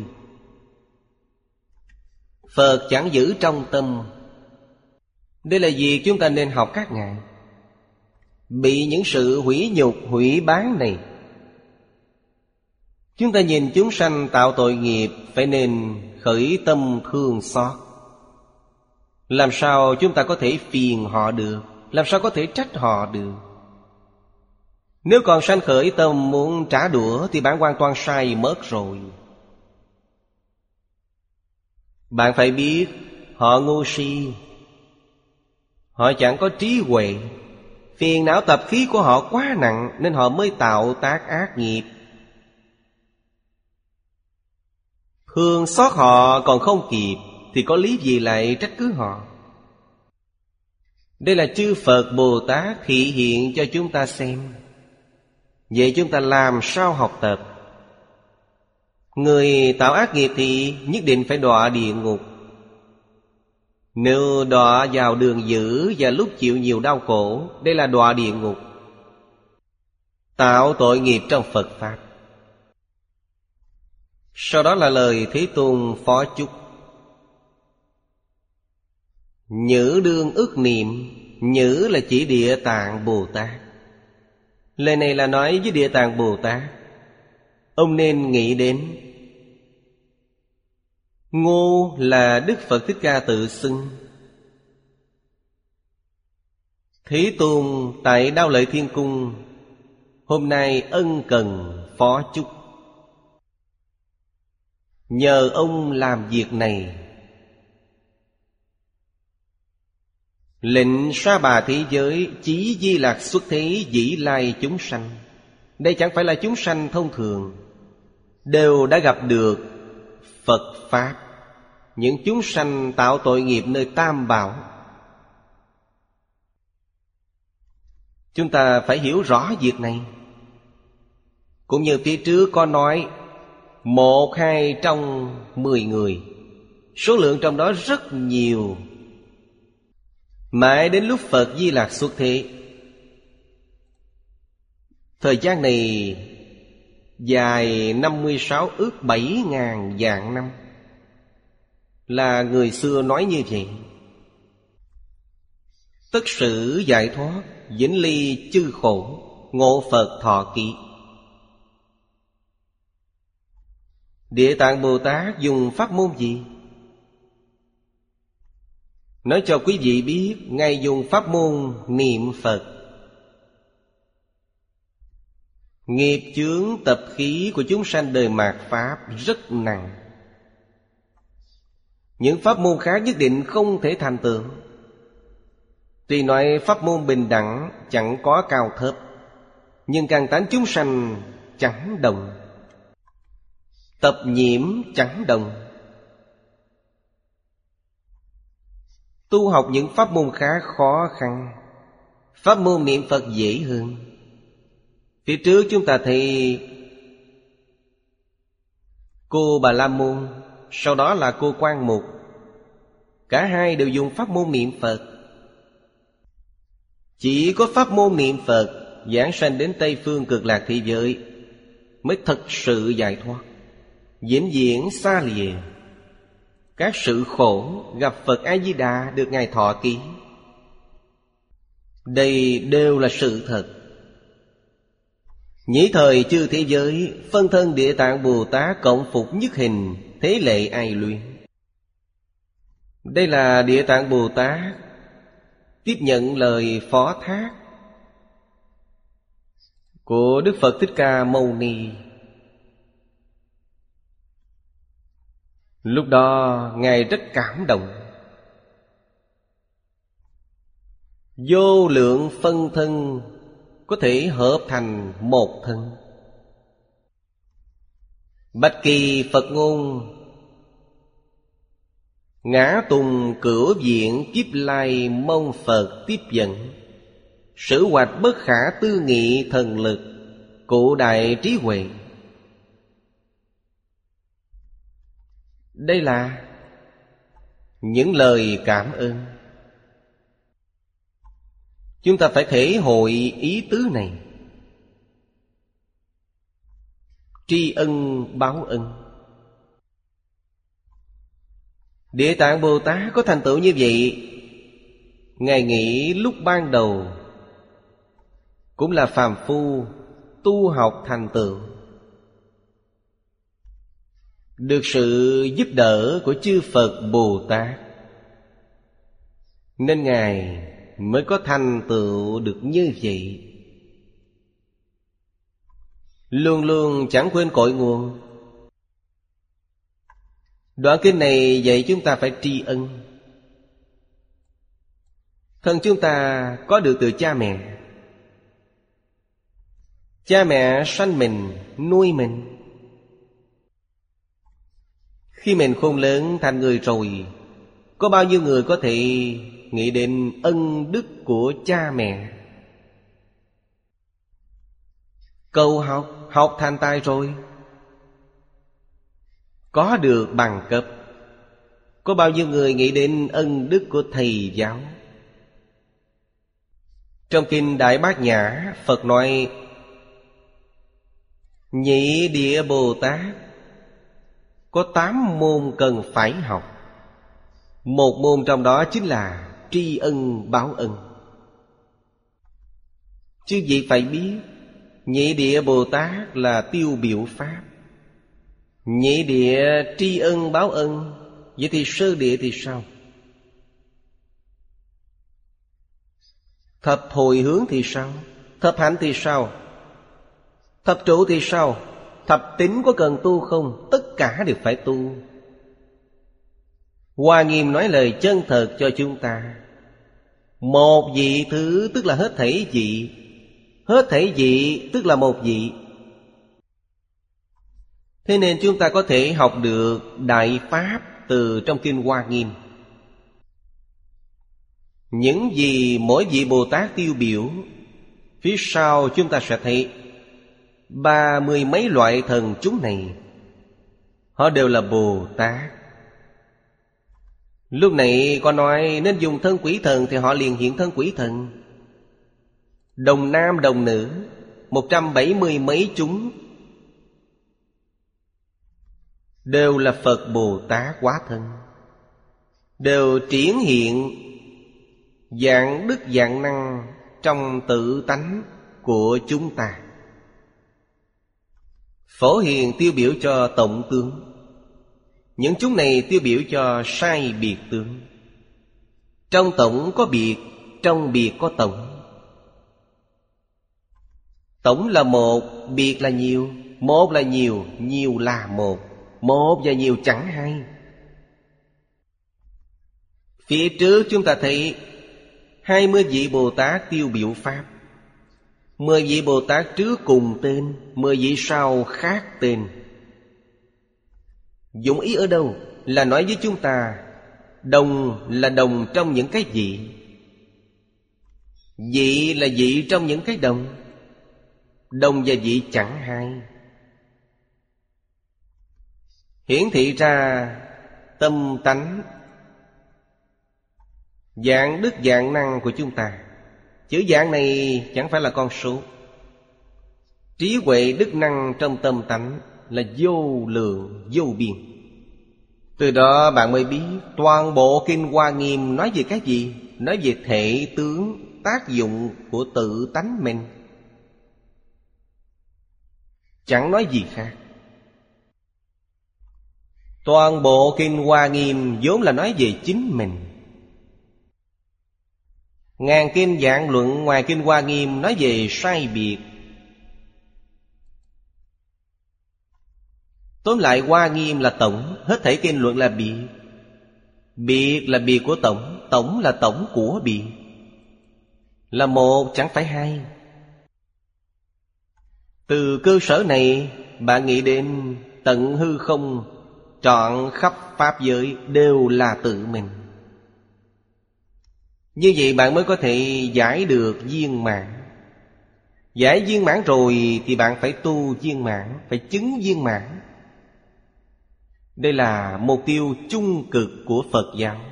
Phật chẳng giữ trong tâm. Đây là việc chúng ta nên học các ngài. Bị những sự hủy nhục, hủy bán này, chúng ta nhìn chúng sanh tạo tội nghiệp, phải nên khởi tâm thương xót. Làm sao chúng ta có thể phiền họ được? Làm sao có thể trách họ được? Nếu còn sanh khởi tâm muốn trả đũa thì bạn hoàn toàn sai mất rồi. Bạn phải biết họ ngu si, họ chẳng có trí huệ. Phiền não tập khí của họ quá nặng nên họ mới tạo tác ác nghiệp. Thương xót họ còn không kịp thì có lý gì lại trách cứ họ? Đây là chư Phật Bồ Tát thị hiện cho chúng ta xem. Vậy chúng ta làm sao học tập? Người tạo ác nghiệp thì nhất định phải đọa địa ngục. Nếu đọa vào đường dữ và lúc chịu nhiều đau khổ, đây là đọa địa ngục, tạo tội nghiệp trong Phật Pháp. Sau đó là lời Thế Tôn phó chúc: nhữ đương ức niệm. Nhữ là chỉ Địa Tạng Bồ Tát. Lời này là nói với Địa Tạng Bồ Tát. Ông nên nghĩ đến. Ngô là Đức Phật Thích Ca tự xưng. Thế Tôn tại Đao Lợi Thiên Cung hôm nay ân cần phó chúc. Nhờ ông làm việc này, lệnh sa bà thế giới chí Di Lạc xuất thế dĩ lai chúng sanh. Đây chẳng phải là chúng sanh thông thường, đều đã gặp được Phật Pháp. Những chúng sanh tạo tội nghiệp nơi Tam Bảo. Chúng ta phải hiểu rõ việc này. Cũng như phía trước có nói 1-2 trong 10 người, số lượng trong đó rất nhiều. Mãi đến lúc Phật Di Lạc xuất thế, thời gian này dài 56 ức 7.000 vạn năm. Là người xưa nói như vậy. Tất sử giải thoát, vĩnh ly chư khổ, ngộ Phật thọ ký. Địa Tạng Bồ Tát dùng pháp môn gì? Nói cho quý vị biết, Ngài dùng pháp môn niệm Phật. Nghiệp chướng tập khí của chúng sanh đời mạt Pháp rất nặng. Những pháp môn khác nhất định không thể thành tựu. Tuy nói pháp môn bình đẳng chẳng có cao thấp, nhưng căn tánh chúng sanh chẳng đồng, tập nhiễm chẳng đồng. Tu học những pháp môn khác khó khăn, pháp môn niệm Phật dễ hơn. Phía trước chúng ta thấy cô Bà La Môn, sau đó là cô Quan Mục, cả hai đều dùng pháp môn niệm Phật. Chỉ có pháp môn niệm Phật giảng sanh đến Tây Phương Cực Lạc thế giới mới thật sự giải thoát, vĩnh viễn xa lìa các sự khổ, gặp Phật A-di-đà được Ngài thọ ký. Đây đều là sự thật. Nhĩ thời chư thế giới, phân thân Địa Tạng Bồ Tát cộng phục nhất hình, thế lệ ai luyện. Đây là Địa Tạng Bồ Tát tiếp nhận lời phó thác của Đức Phật Thích Ca Mâu Ni. Lúc đó Ngài rất cảm động. Vô lượng phân thân có thể hợp thành một thân. Bạch kỳ Phật ngôn: ngã tùng cửu viện kiếp lai mong Phật tiếp dẫn. Sử hoạch bất khả tư nghị thần lực, cụ đại trí huệ. Đây là những lời cảm ơn. Chúng ta phải thể hội ý tứ này. Tri ân báo ân. Địa Tạng Bồ Tát có thành tựu như vậy. Ngài nghĩ lúc ban đầu cũng là phàm phu tu học thành tựu, được sự giúp đỡ của chư Phật Bồ Tát, nên Ngài mới có thành tựu được như vậy. Luôn luôn chẳng quên cội nguồn. Đoạn kinh này dạy chúng ta phải tri ân. Thân chúng ta có được từ cha mẹ. Cha mẹ sanh mình, nuôi mình. Khi mình khôn lớn thành người rồi, có bao nhiêu người có thể nghĩ đến ân đức của cha mẹ? Cầu học, học thành tài rồi, có được bằng cấp. Có bao nhiêu người nghĩ đến ân đức của thầy giáo? Trong kinh Đại Bát Nhã, Phật nói: Nhị Địa Bồ Tát có 8 môn cần phải học. Một môn trong đó chính là tri ân báo ân. Chứ gì phải biết, Nhị Địa Bồ Tát là tiêu biểu pháp. Nhị địa tri ân báo ân. Vậy thì sơ địa thì sao? Thập hồi hướng thì sao? Thập hạnh thì sao? Thập trụ thì sao? Thập tín có cần tu không? Tất cả đều phải tu. Hoa Nghiêm nói lời chân thật cho chúng ta. Một vị thứ tức là hết thảy vị. Hết thảy vị tức là một vị. Thế nên chúng ta có thể học được Đại Pháp từ trong kinh Hoa Nghiêm. Những gì mỗi vị Bồ Tát tiêu biểu, phía sau chúng ta sẽ thấy 30 mấy loại thần chúng này, họ đều là Bồ Tát. Lúc này có nói nên dùng thân quỷ thần, thì họ liền hiện thân quỷ thần. Đồng nam đồng nữ, 170 mấy chúng, đều là Phật Bồ Tát hóa thân, đều triển hiện dạng đức dạng năng trong tự tánh của chúng ta. Phổ Hiền tiêu biểu cho tổng tướng, những chúng này tiêu biểu cho sai biệt tướng. Trong tổng có biệt, trong biệt có tổng. Tổng là một, biệt là nhiều. Một là nhiều, nhiều là một. Một và nhiều chẳng hai. Phía trước chúng ta thấy 20 vị Bồ Tát tiêu biểu Pháp. 10 vị Bồ Tát trước cùng tên, 10 vị sau khác tên. Dụng ý ở đâu? Là nói với chúng ta đồng là đồng trong những cái vị, vị là vị trong những cái đồng. Đồng và vị chẳng hai. Hiển thị ra tâm tánh, dạng đức dạng năng của chúng ta. Chữ dạng này chẳng phải là con số. Trí huệ đức năng trong tâm tánh là vô lượng vô biên. Từ đó bạn mới biết toàn bộ kinh Hoa Nghiêm nói về cái gì? Nói về thể tướng, tác dụng của tự tánh mình, chẳng nói gì khác. Toàn bộ kinh Hoa Nghiêm vốn là nói về chính mình. Ngàn kinh giảng luận ngoài kinh Hoa Nghiêm nói về sai biệt, Tóm lại Hoa Nghiêm là tổng, hết thảy kinh luận là biệt. Biệt là biệt của tổng, tổng là tổng của biệt. Là một chẳng phải hai. Từ cơ sở này bạn nghĩ đến tận hư không, trọn khắp pháp giới đều là tự mình. Như vậy bạn mới có thể giải được viên mãn. Giải viên mãn rồi thì bạn phải tu viên mãn, phải chứng viên mãn. Đây là mục tiêu chung cực của Phật giáo.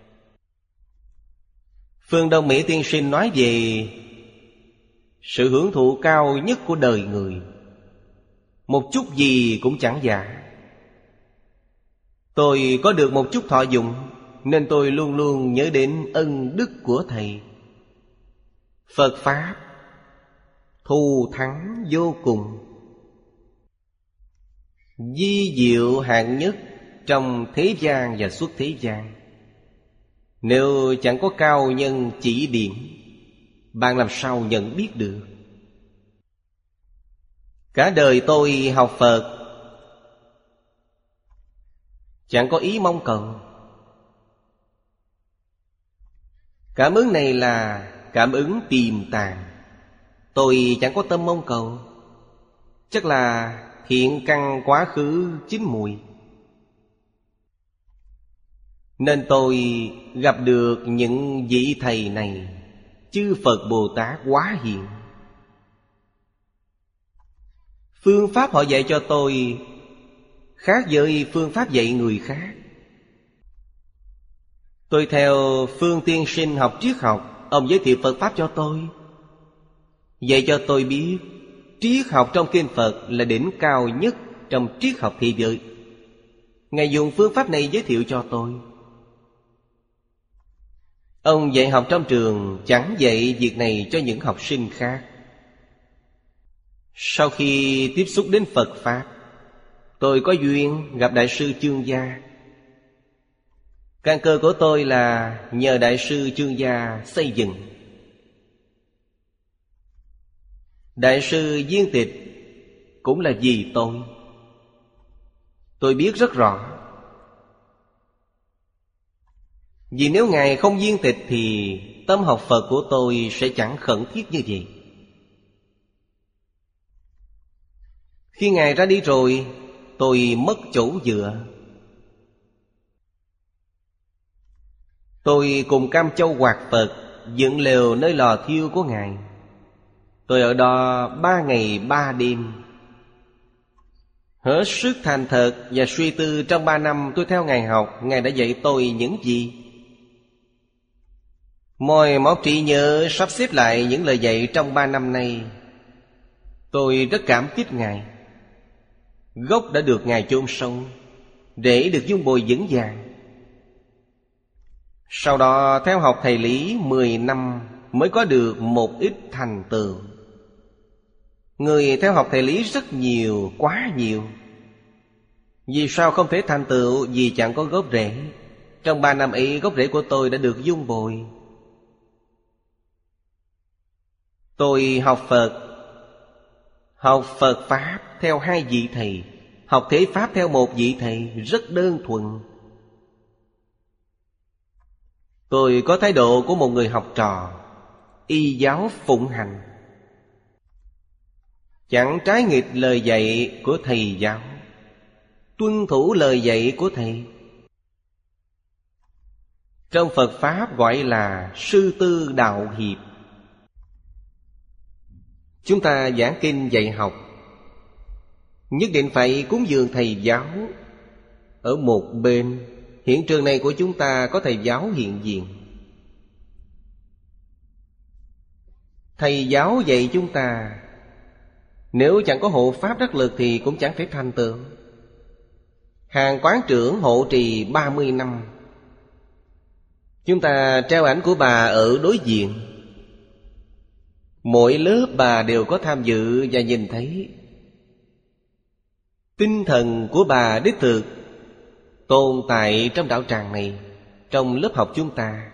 Phương Đông Mỹ Tiên Sinh nói về sự hưởng thụ cao nhất của đời người, một chút gì cũng chẳng giả. Tôi có được một chút thọ dụng, nên tôi luôn luôn nhớ đến ân đức của Thầy. Phật Pháp thù thắng vô cùng, vi diệu hạng nhất trong thế gian và xuất thế gian. Nếu chẳng có cao nhân chỉ điểm, bạn làm sao nhận biết được? Cả đời tôi học Phật, chẳng có ý mong cầu. Cảm ứng này là cảm ứng tiềm tàng. Tôi chẳng có tâm mong cầu. Chắc là thiện căn quá khứ chín mùi, nên tôi gặp được những vị thầy này, chư Phật Bồ Tát hóa hiện. Phương pháp họ dạy cho tôi khác với phương pháp dạy người khác. Tôi theo Phương Tiên Sinh học triết học, ông giới thiệu Phật Pháp cho tôi, dạy cho tôi biết triết học trong kinh Phật là đỉnh cao nhất trong triết học thế giới. Ngài dùng phương pháp này giới thiệu cho tôi. Ông dạy học trong trường chẳng dạy việc này cho những học sinh khác. Sau khi tiếp xúc đến Phật Pháp, tôi có duyên gặp Đại sư Chương Gia. Căn cơ của tôi là nhờ Đại sư Chương Gia xây dựng. Đại sư Viên Tịch cũng là vì tôi biết rất rõ. Vì nếu Ngài không viên tịch thì tâm học Phật của tôi sẽ chẳng khẩn thiết như vậy. Khi Ngài ra đi rồi, tôi mất chỗ dựa. Tôi cùng Cam Châu Hoạt Phật dựng lều nơi lò thiêu của Ngài. Tôi ở đó 3 ngày 3 đêm, hết sức thành thật và suy tư. Trong 3 năm tôi theo Ngài học, Ngài đã dạy tôi những gì? Moi móc trí nhớ, sắp xếp lại những lời dạy trong 3 năm nay. Tôi rất cảm kích Ngài. Gốc đã được Ngài chôn sâu, rễ được dung bồi vững vàng. Sau đó theo học thầy Lý 10 năm mới có được một ít thành tựu. Người theo học thầy Lý rất nhiều, quá nhiều. Vì sao không thể thành tựu? Vì chẳng có gốc rễ. Trong 3 năm ấy, gốc rễ của tôi đã được dung bồi. Tôi học Phật Pháp theo 2 vị thầy, học Thế Pháp theo 1 vị thầy, rất đơn thuần. Tôi có thái độ của một người học trò, y giáo phụng hành, chẳng trái nghịch lời dạy của thầy giáo, tuân thủ lời dạy của thầy. Trong Phật Pháp gọi là sư tư đạo hiệp. Chúng ta giảng kinh dạy học, nhất định phải cúng dường thầy giáo ở một bên. Hiện trường này của chúng ta có thầy giáo hiện diện. Thầy giáo dạy chúng ta, nếu chẳng có hộ pháp đắc lực thì cũng chẳng thể thành tựu. Hàng quán trưởng hộ trì 30 năm. Chúng ta treo ảnh của bà ở đối diện. Mỗi lớp bà đều có tham dự và nhìn thấy. Tinh thần của bà đích thực tồn tại trong đạo tràng này, trong lớp học chúng ta.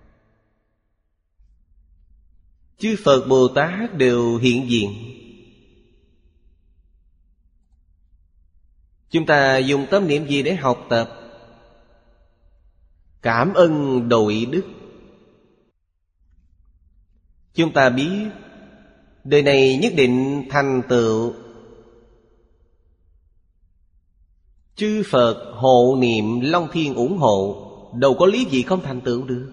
Chư Phật Bồ Tát đều hiện diện. Chúng ta dùng tâm niệm gì để học tập? Cảm ơn đội đức. Chúng ta biết đời này nhất định thành tựu. Chư Phật hộ niệm, Long Thiên ủng hộ, đâu có lý gì không thành tựu được.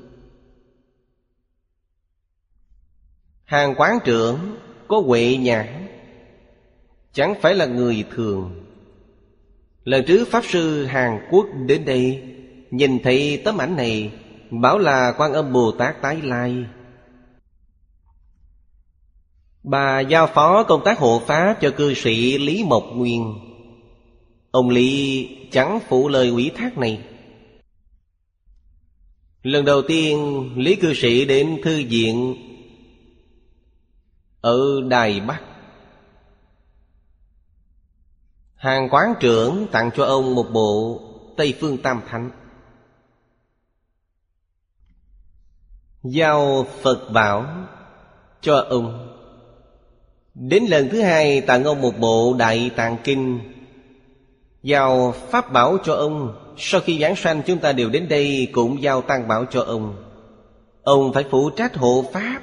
Hàng quán trưởng có huệ nhãn, chẳng phải là người thường. Lần trước Pháp Sư Hàn Quốc đến đây, nhìn thấy tấm ảnh này, bảo là Quan Âm Bồ Tát tái lai. Bà giao phó công tác hộ pháp cho cư sĩ Lý Mộc Nguyên. Ông Lý chẳng phụ lời ủy thác này. Lần đầu tiên Lý cư sĩ đến thư viện ở Đài Bắc, Hàng quán trưởng tặng cho ông một bộ Tây Phương Tam Thánh, giao Phật bảo cho ông. Đến lần thứ hai tặng ông một bộ Đại Tạng Kinh, giao Pháp bảo cho ông. Sau khi giảng sanh chúng ta đều đến đây cũng giao Tăng bảo cho ông. Ông phải phụ trách hộ Pháp,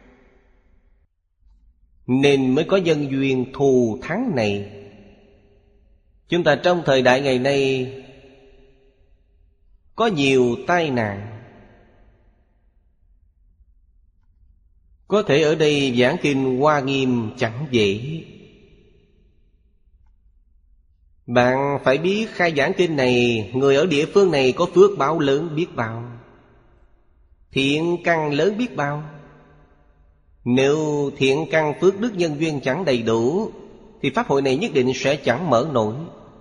nên mới có nhân duyên thù thắng này. Chúng ta trong thời đại ngày nay có nhiều tai nạn. Có thể ở đây giảng kinh Hoa Nghiêm chẳng dễ. Bạn phải biết khai giảng kinh này, người ở địa phương này có phước báo lớn biết bao, thiện căn lớn biết bao. Nếu thiện căn phước đức nhân duyên chẳng đầy đủ, thì pháp hội này nhất định sẽ chẳng mở nổi.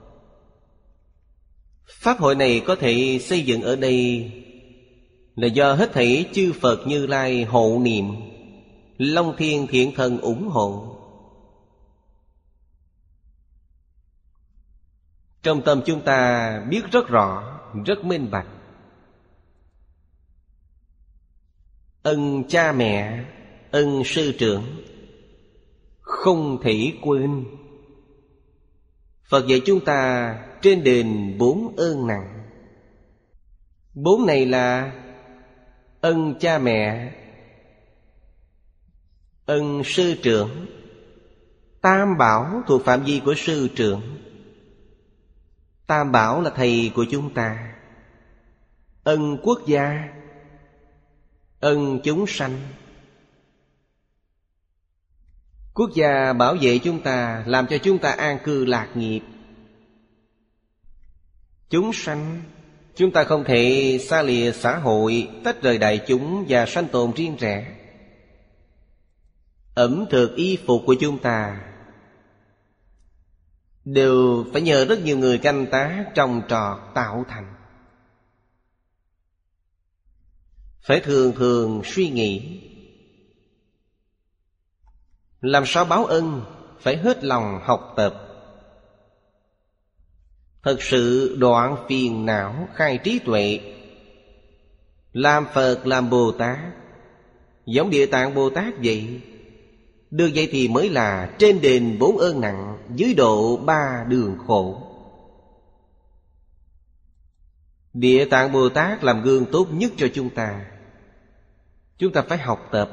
Pháp hội này có thể xây dựng ở đây là do hết thảy chư Phật Như Lai hộ niệm, Long Thiên Thiện Thần ủng hộ. Trong tâm chúng ta biết rất rõ, rất minh bạch. Ân cha mẹ, ân sư trưởng không thể quên. Phật dạy chúng ta trên đền 4 ơn nặng. 4 này là ân cha mẹ, ân sư trưởng. Tam bảo thuộc phạm vi của sư trưởng. Tam bảo là thầy của chúng ta. Ân quốc gia, ân chúng sanh. Quốc gia bảo vệ chúng ta, làm cho chúng ta an cư lạc nghiệp. Chúng sanh, chúng ta không thể xa lìa xã hội, tách rời đại chúng và sanh tồn riêng rẽ. Ẩm thực y phục của chúng ta đều phải nhờ rất nhiều người canh tác, trồng trọt tạo thành. Phải thường thường suy nghĩ làm sao báo ân, phải hết lòng học tập. Thật sự đoạn phiền não, khai trí tuệ. Làm Phật, làm Bồ Tát, giống Địa Tạng Bồ Tát vậy. Được vậy thì mới là trên đền 4 ơn nặng, dưới độ 3 đường khổ. Địa Tạng Bồ Tát làm gương tốt nhất cho chúng ta. Chúng ta phải học tập.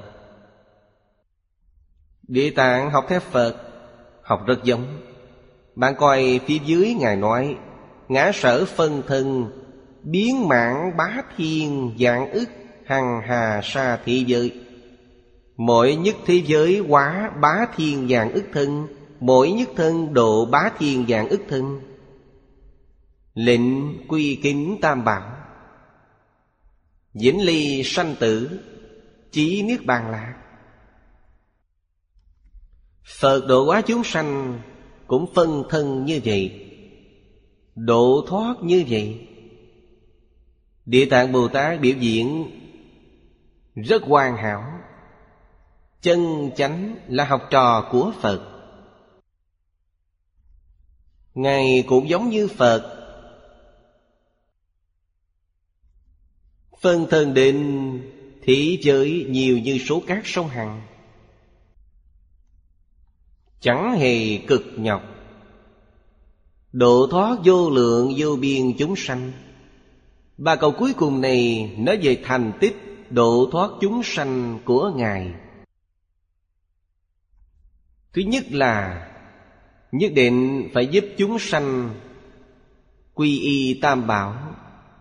Địa Tạng học theo Phật, học rất giống. Bạn coi phía dưới Ngài nói: ngã sở phân thân, biến mạng bá thiên, vạn ức hằng hà sa thế giới. Mỗi nhất thế giới hóa bá thiên vạn ức thân, mỗi nhất thân độ bá thiên vạn ức thân. Lệnh quy kính tam bảo, vĩnh ly sanh tử, chí niết bàn lạc. Phật độ hóa chúng sanh cũng phân thân như vậy, độ thoát như vậy. Địa Tạng Bồ Tát biểu diễn rất hoàn hảo. Chân chánh là học trò của Phật. Ngài cũng giống như Phật, phân thân đến thế giới nhiều như số cát sông Hằng, chẳng hề cực nhọc. độ thoát vô lượng vô biên chúng sanh. Ba câu cuối cùng này nói về thành tích độ thoát chúng sanh của Ngài. Thứ nhất là nhất định phải giúp chúng sanh quy y Tam Bảo,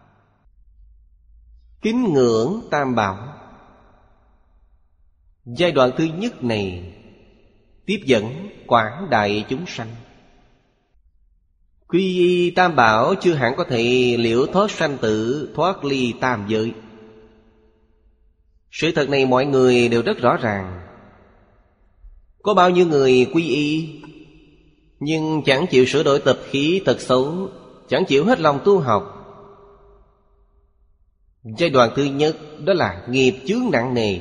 kính ngưỡng Tam Bảo. Giai đoạn thứ nhất này tiếp dẫn quảng đại chúng sanh. Quy y Tam Bảo chưa hẳn có thể liễu thoát sanh tử, thoát ly tam giới. Sự thật này mọi người đều rất rõ ràng. Có bao nhiêu người quy y nhưng chẳng chịu sửa đổi tập khí tật xấu, chẳng chịu hết lòng tu học. Giai đoạn thứ nhất đó là nghiệp chướng nặng nề.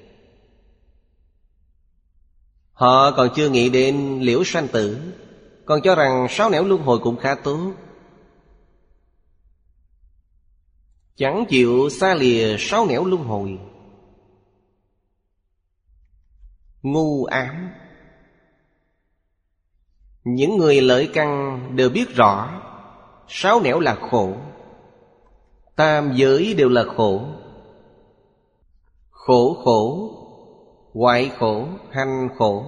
Họ còn chưa nghĩ đến liễu sanh tử, còn cho rằng sáu nẻo luân hồi cũng khá tốt, chẳng chịu xa lìa sáu nẻo luân hồi. Ngu ám. Những người lợi căn đều biết rõ sáu nẻo là khổ, tam giới đều là khổ. Khổ, hoại khổ, hành khổ.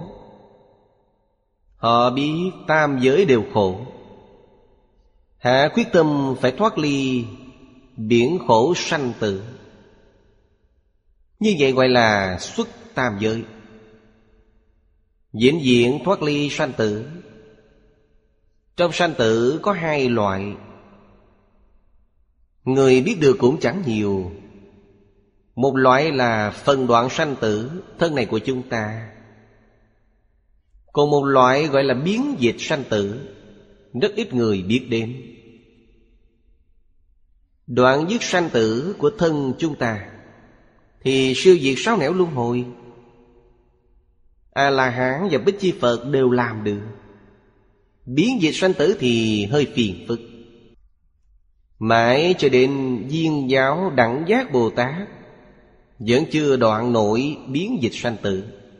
Họ biết tam giới đều khổ, hạ quyết tâm phải thoát ly biển khổ sanh tử. Như vậy gọi là xuất tam giới, vĩnh viễn thoát ly sanh tử. Trong sanh tử có hai loại, người biết được cũng chẳng nhiều. Một loại là phần đoạn sanh tử, thân này của chúng ta. Còn một loại gọi là biến dịch sanh tử, rất ít người biết đến. Đoạn dứt sanh tử của thân chúng ta thì siêu diệt sáu nẻo luân hồi. A-la-hán và Bích Chi Phật đều làm được. Biến dịch sanh tử thì hơi phiền phức. Mãi cho đến Viên Giáo Đẳng Giác Bồ Tát vẫn chưa đoạn nổi biến dịch sanh tử.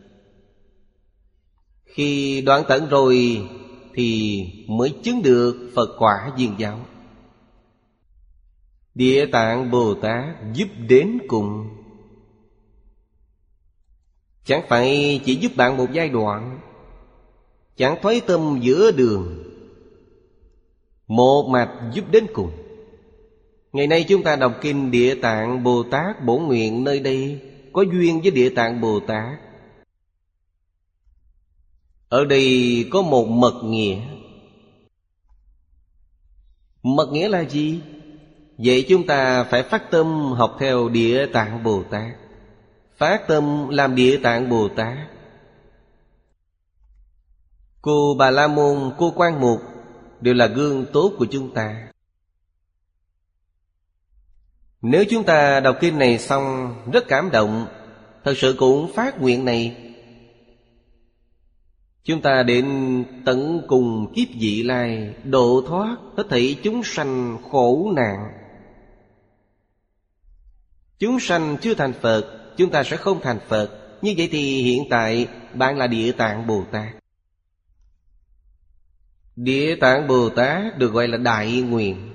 Khi đoạn tận rồi thì mới chứng được Phật quả Viên Giáo. Địa Tạng Bồ Tát giúp đến cùng. Chẳng phải chỉ giúp bạn một giai đoạn, chẳng thoái tâm giữa đường, một mạch giúp đến cùng. Ngày nay chúng ta đọc kinh Địa Tạng Bồ Tát Bổn Nguyện, nơi đây có duyên với Địa Tạng Bồ Tát. Ở đây có một mật nghĩa. Mật nghĩa là gì? Vậy chúng ta phải phát tâm học theo Địa Tạng Bồ Tát, phát tâm làm Địa Tạng Bồ Tát. Cô Bà La Môn, cô Quan Mục đều là gương tốt của chúng ta. Nếu chúng ta đọc kinh này xong rất cảm động, thật sự cũng phát nguyện này, chúng ta đến tận cùng kiếp vị lai, độ thoát hết thảy chúng sanh khổ nạn. Chúng sanh chưa thành Phật, chúng ta sẽ không thành Phật. Như vậy thì hiện tại bạn là Địa Tạng Bồ Tát. Địa Tạng Bồ Tát được gọi là đại nguyện.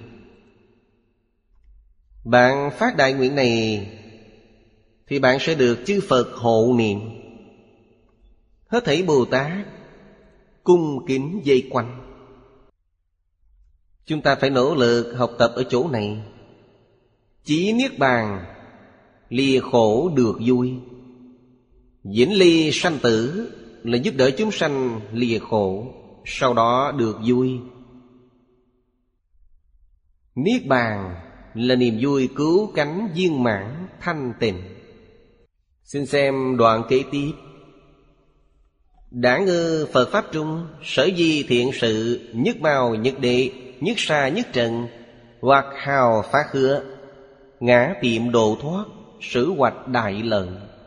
Bạn phát đại nguyện này thì bạn sẽ được chư Phật hộ niệm. Hết thảy Bồ Tát cung kính vây quanh. Chúng ta phải nỗ lực học tập ở chỗ này. Chí niết bàn, lìa khổ được vui. Vĩnh ly sanh tử là giúp đỡ chúng sanh lìa khổ, sau đó được vui. Niết bàn là niềm vui cứu cánh viên mãn thanh tịnh. Xin xem đoạn kế tiếp. Đã ngư Phật Pháp trung, sở di thiện sự, nhất mao nhất đệ, nhất sa nhất trần, hoặc hào phá hứa, ngã tiệm độ thoát, sử hoạch đại lợi.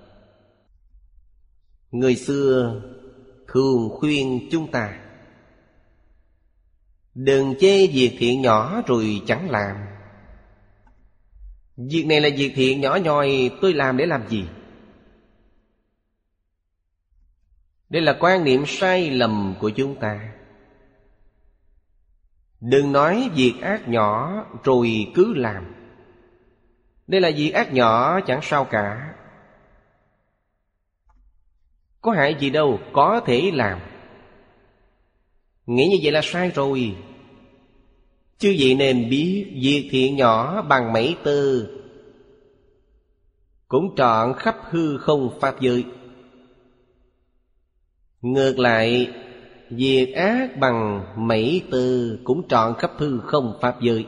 Người xưa thường khuyên chúng ta đừng chê việc thiện nhỏ rồi chẳng làm. Việc này là việc thiện nhỏ nhoi, tôi làm để làm gì? Đây là quan niệm sai lầm của chúng ta. Đừng nói việc ác nhỏ rồi cứ làm. Đây là việc ác nhỏ chẳng sao cả, có hại gì đâu, có thể làm. Nghĩ như vậy là sai rồi. Chư vị nên biết việc thiện nhỏ bằng mảy tơ cũng trọn khắp hư không pháp giới. Ngược lại, việc ác bằng mảy tơ cũng trọn khắp hư không pháp giới.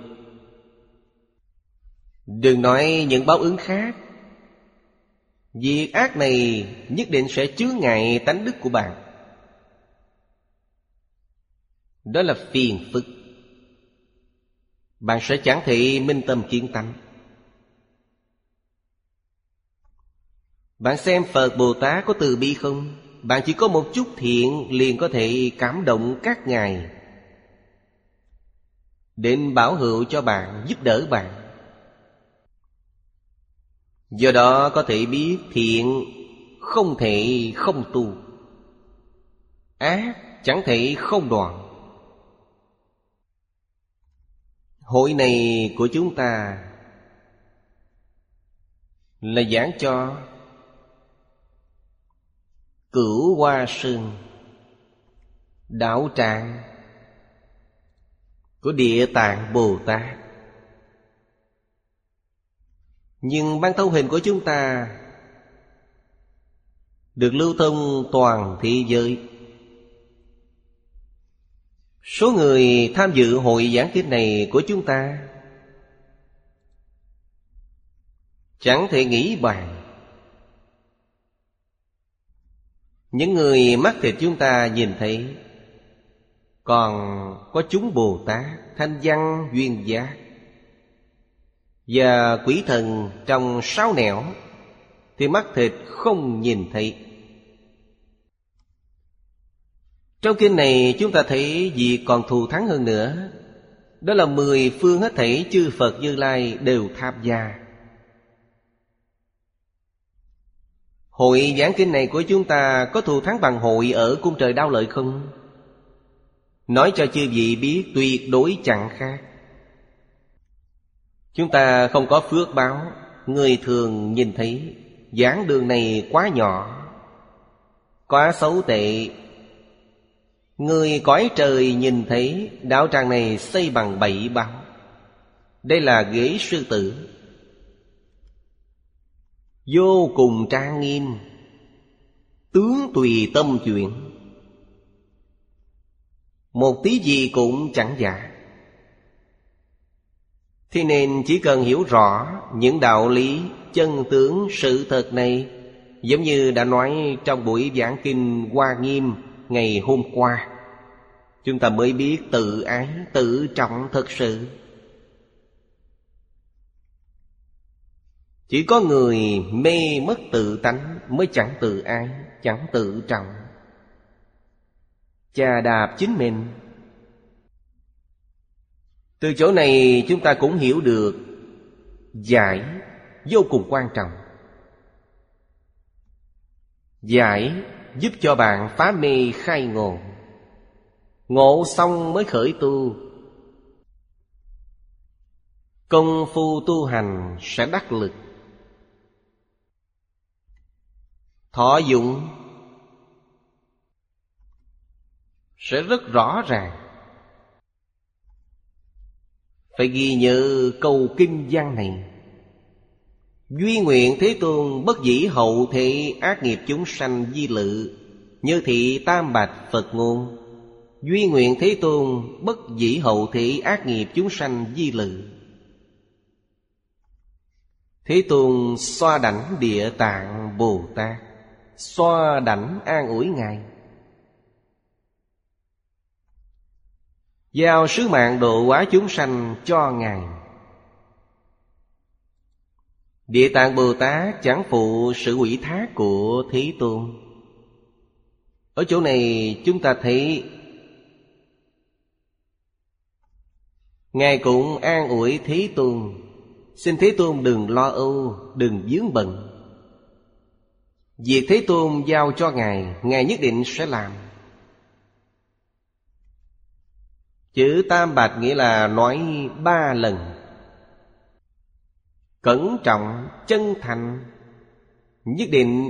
Đừng nói những báo ứng khác. Việc ác này nhất định sẽ chướng ngại tánh đức của bạn. Đó là phiền phức. Bạn sẽ chẳng thể minh tâm kiến tánh. Bạn xem Phật Bồ Tát có từ bi không? Bạn chỉ có một chút thiện liền có thể cảm động các ngài đến bảo hữu cho bạn, giúp đỡ bạn. Do đó có thể biết thiện không thể không tu, ác chẳng thể không đoạn. Hội này của chúng ta là giảng cho Cửu Hoa Sơn, đạo tràng của Địa Tạng Bồ Tát. Nhưng ban thâu hình của chúng ta được lưu thông toàn thế giới. Số người tham dự hội giảng kinh này của chúng ta chẳng thể nghĩ bàn. Những người mắt thịt chúng ta nhìn thấy, còn có chúng Bồ Tát, Thanh Văn, Duyên Giác và quỷ thần trong sáu nẻo thì mắt thịt không nhìn thấy. Trong kinh này chúng ta thấy việc còn thù thắng hơn nữa. Đó là 10 phương hết thảy chư Phật Như Lai đều tham gia. Hội giảng kinh này của chúng ta có thù thắng bằng hội ở cung trời Đao Lợi không? Nói cho chư vị biết tuyệt đối chẳng khác. Chúng ta không có phước báo. Người thường nhìn thấy giảng đường này quá nhỏ, quá xấu tệ. Người cõi trời nhìn thấy đạo tràng này xây bằng 7 báu. Đây là ghế sư tử, vô cùng trang nghiêm, tướng tùy tâm chuyển, một tí gì cũng chẳng giả. Thế nên chỉ cần hiểu rõ những đạo lý chân tướng sự thật này, giống như đã nói trong buổi giảng kinh Hoa Nghiêm ngày hôm qua, chúng ta mới biết tự ái, tự trọng thật sự. Chỉ có người mê mất tự tánh mới chẳng tự ái, chẳng tự trọng, chà đạp chính mình. Từ chỗ này chúng ta cũng hiểu được giải vô cùng quan trọng. Giải giúp cho bạn phá mê khai ngộ, ngộ xong mới khởi tu. Công phu tu hành sẽ đắc lực, thọ dụng sẽ rất rõ ràng. Phải ghi nhớ câu kinh văn này: duy nguyện Thế Tôn bất dĩ hậu thế ác nghiệp chúng sanh di lự, như thị tam bạch Phật ngôn. Duy nguyện Thế Tôn bất dĩ hậu thế ác nghiệp chúng sanh di lự. Thế Tôn xoa đảnh Địa Tạng Bồ Tát, xoa đảnh an ủi Ngài, giao sứ mạng độ hóa chúng sanh cho Ngài. Địa Tạng Bồ Tát chẳng phụ sự ủy thác của Thế Tôn. Ở chỗ này chúng ta thấy Ngài cũng an ủi Thế Tôn, xin Thế Tôn đừng lo âu, đừng vướng bận. Việc Thế Tôn giao cho Ngài, Ngài nhất định sẽ làm. Chữ tam bạch nghĩa là nói 3 lần. Cẩn trọng, chân thành, nhất định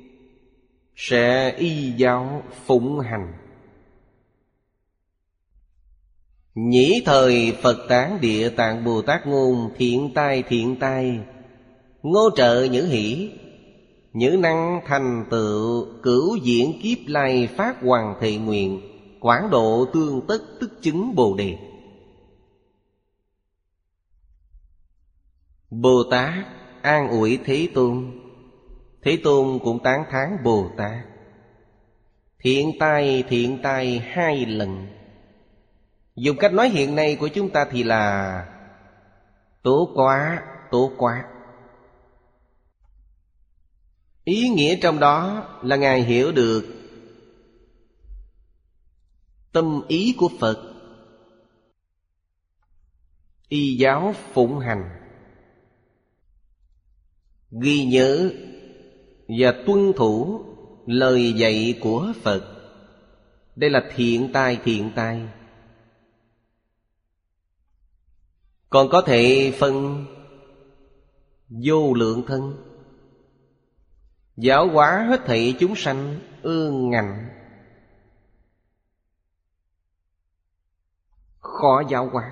sẽ y giáo phụng hành. Nhĩ thời Phật Tán Địa Tạng Bồ Tát ngôn thiện tai, ngô trợ nhữ hỷ, nhữ năng thành tựu cửu diễn kiếp lai phát hoàng thệ nguyện, quảng độ tương tất tức chứng Bồ Đề. Bồ Tát an ủi Thế Tôn, Thế Tôn cũng tán thán Bồ Tát. Thiện tai 2 lần. Dùng cách nói hiện nay của chúng ta thì là tốt quá. Ý nghĩa trong đó là Ngài hiểu được tâm ý của Phật, y giáo phụng hành, ghi nhớ và tuân thủ lời dạy của Phật. Đây là thiện tai. Còn có thể phân vô lượng thân, giáo hóa hết thảy chúng sanh ương ngạnh, khó giáo hóa.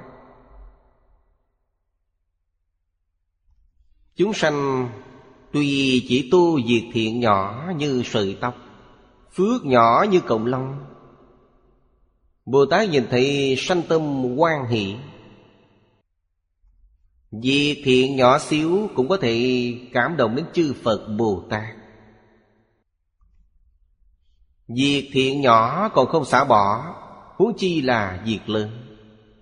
Chúng sanh tuy chỉ tu việc thiện nhỏ như sợi tóc, phước nhỏ như cọng lông, Bồ Tát nhìn thấy sanh tâm hoan hỷ. Việc thiện nhỏ xíu cũng có thể cảm động đến chư Phật Bồ Tát. Việc thiện nhỏ còn không xả bỏ, huống chi là việc lớn.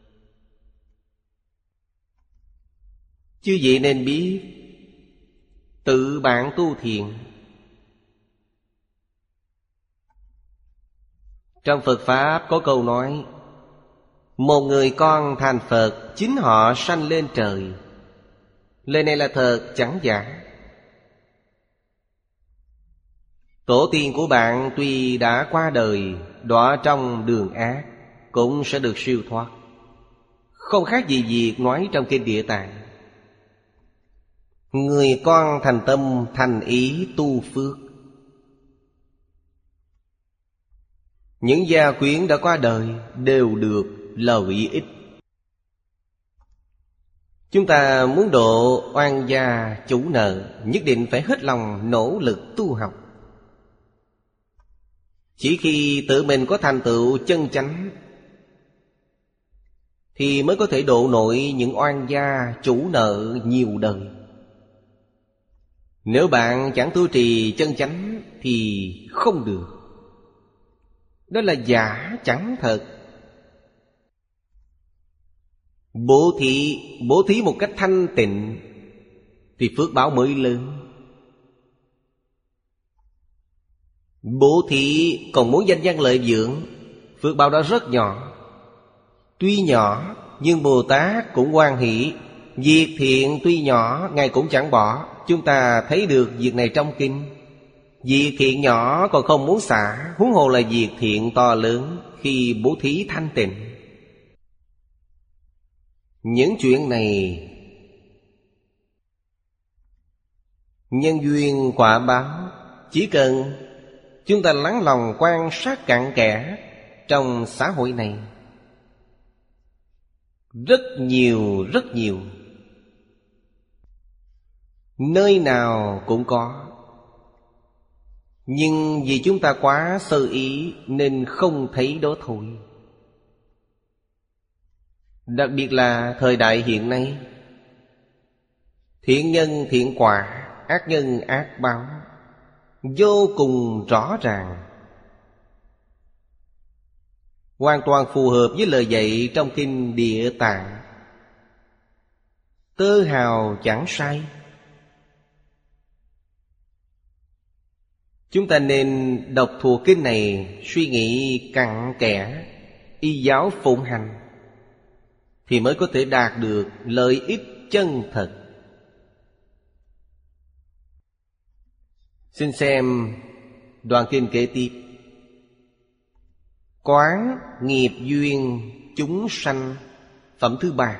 Chư vị nên biết, tự bạn tu thiện. Trong Phật Pháp có câu nói: một người con thành Phật, chính họ sanh lên trời. Lời này là thật chẳng giả. Tổ tiên của bạn tuy đã qua đời, đọa trong đường ác, cũng sẽ được siêu thoát, không khác gì việc nói trong kinh Địa Tạng. Người con thành tâm thành ý tu phước. Những gia quyến đã qua đời đều được lợi ích. Chúng ta muốn độ oan gia chủ nợ, nhất định phải hết lòng nỗ lực tu học. Chỉ khi tự mình có thành tựu chân chánh thì mới có thể độ nổi những oan gia chủ nợ nhiều đời. Nếu bạn chẳng tu trì chân chánh thì không được. Đó là giả chẳng thật. Bố thí một cách thanh tịnh thì phước báo mới lớn. Bố thí còn muốn danh văn lợi dưỡng, phước báo đó rất nhỏ. Tuy nhỏ nhưng Bồ Tát cũng hoan hỷ. Việc thiện tuy nhỏ Ngài cũng chẳng bỏ. Chúng ta thấy được việc này trong kinh. Việc thiện nhỏ còn không muốn xả, huống hồ là việc thiện to lớn khi bố thí thanh tịnh. Những chuyện này nhân duyên quả báo, chỉ cần chúng ta lắng lòng quan sát cặn kẽ trong xã hội này, rất nhiều nơi nào cũng có. Nhưng vì chúng ta quá sơ ý nên không thấy đó thôi. Đặc biệt là thời đại hiện nay, thiện nhân thiện quả, ác nhân ác báo vô cùng rõ ràng, hoàn toàn phù hợp với lời dạy trong kinh Địa Tạng. Tơ hào chẳng sai. Chúng ta nên đọc thuộc kinh này, suy nghĩ cặn kẽ, y giáo phụng hành, thì mới có thể đạt được lợi ích chân thật. Xin xem đoạn kinh kế tiếp. Quán nghiệp duyên chúng sanh phẩm thứ 3.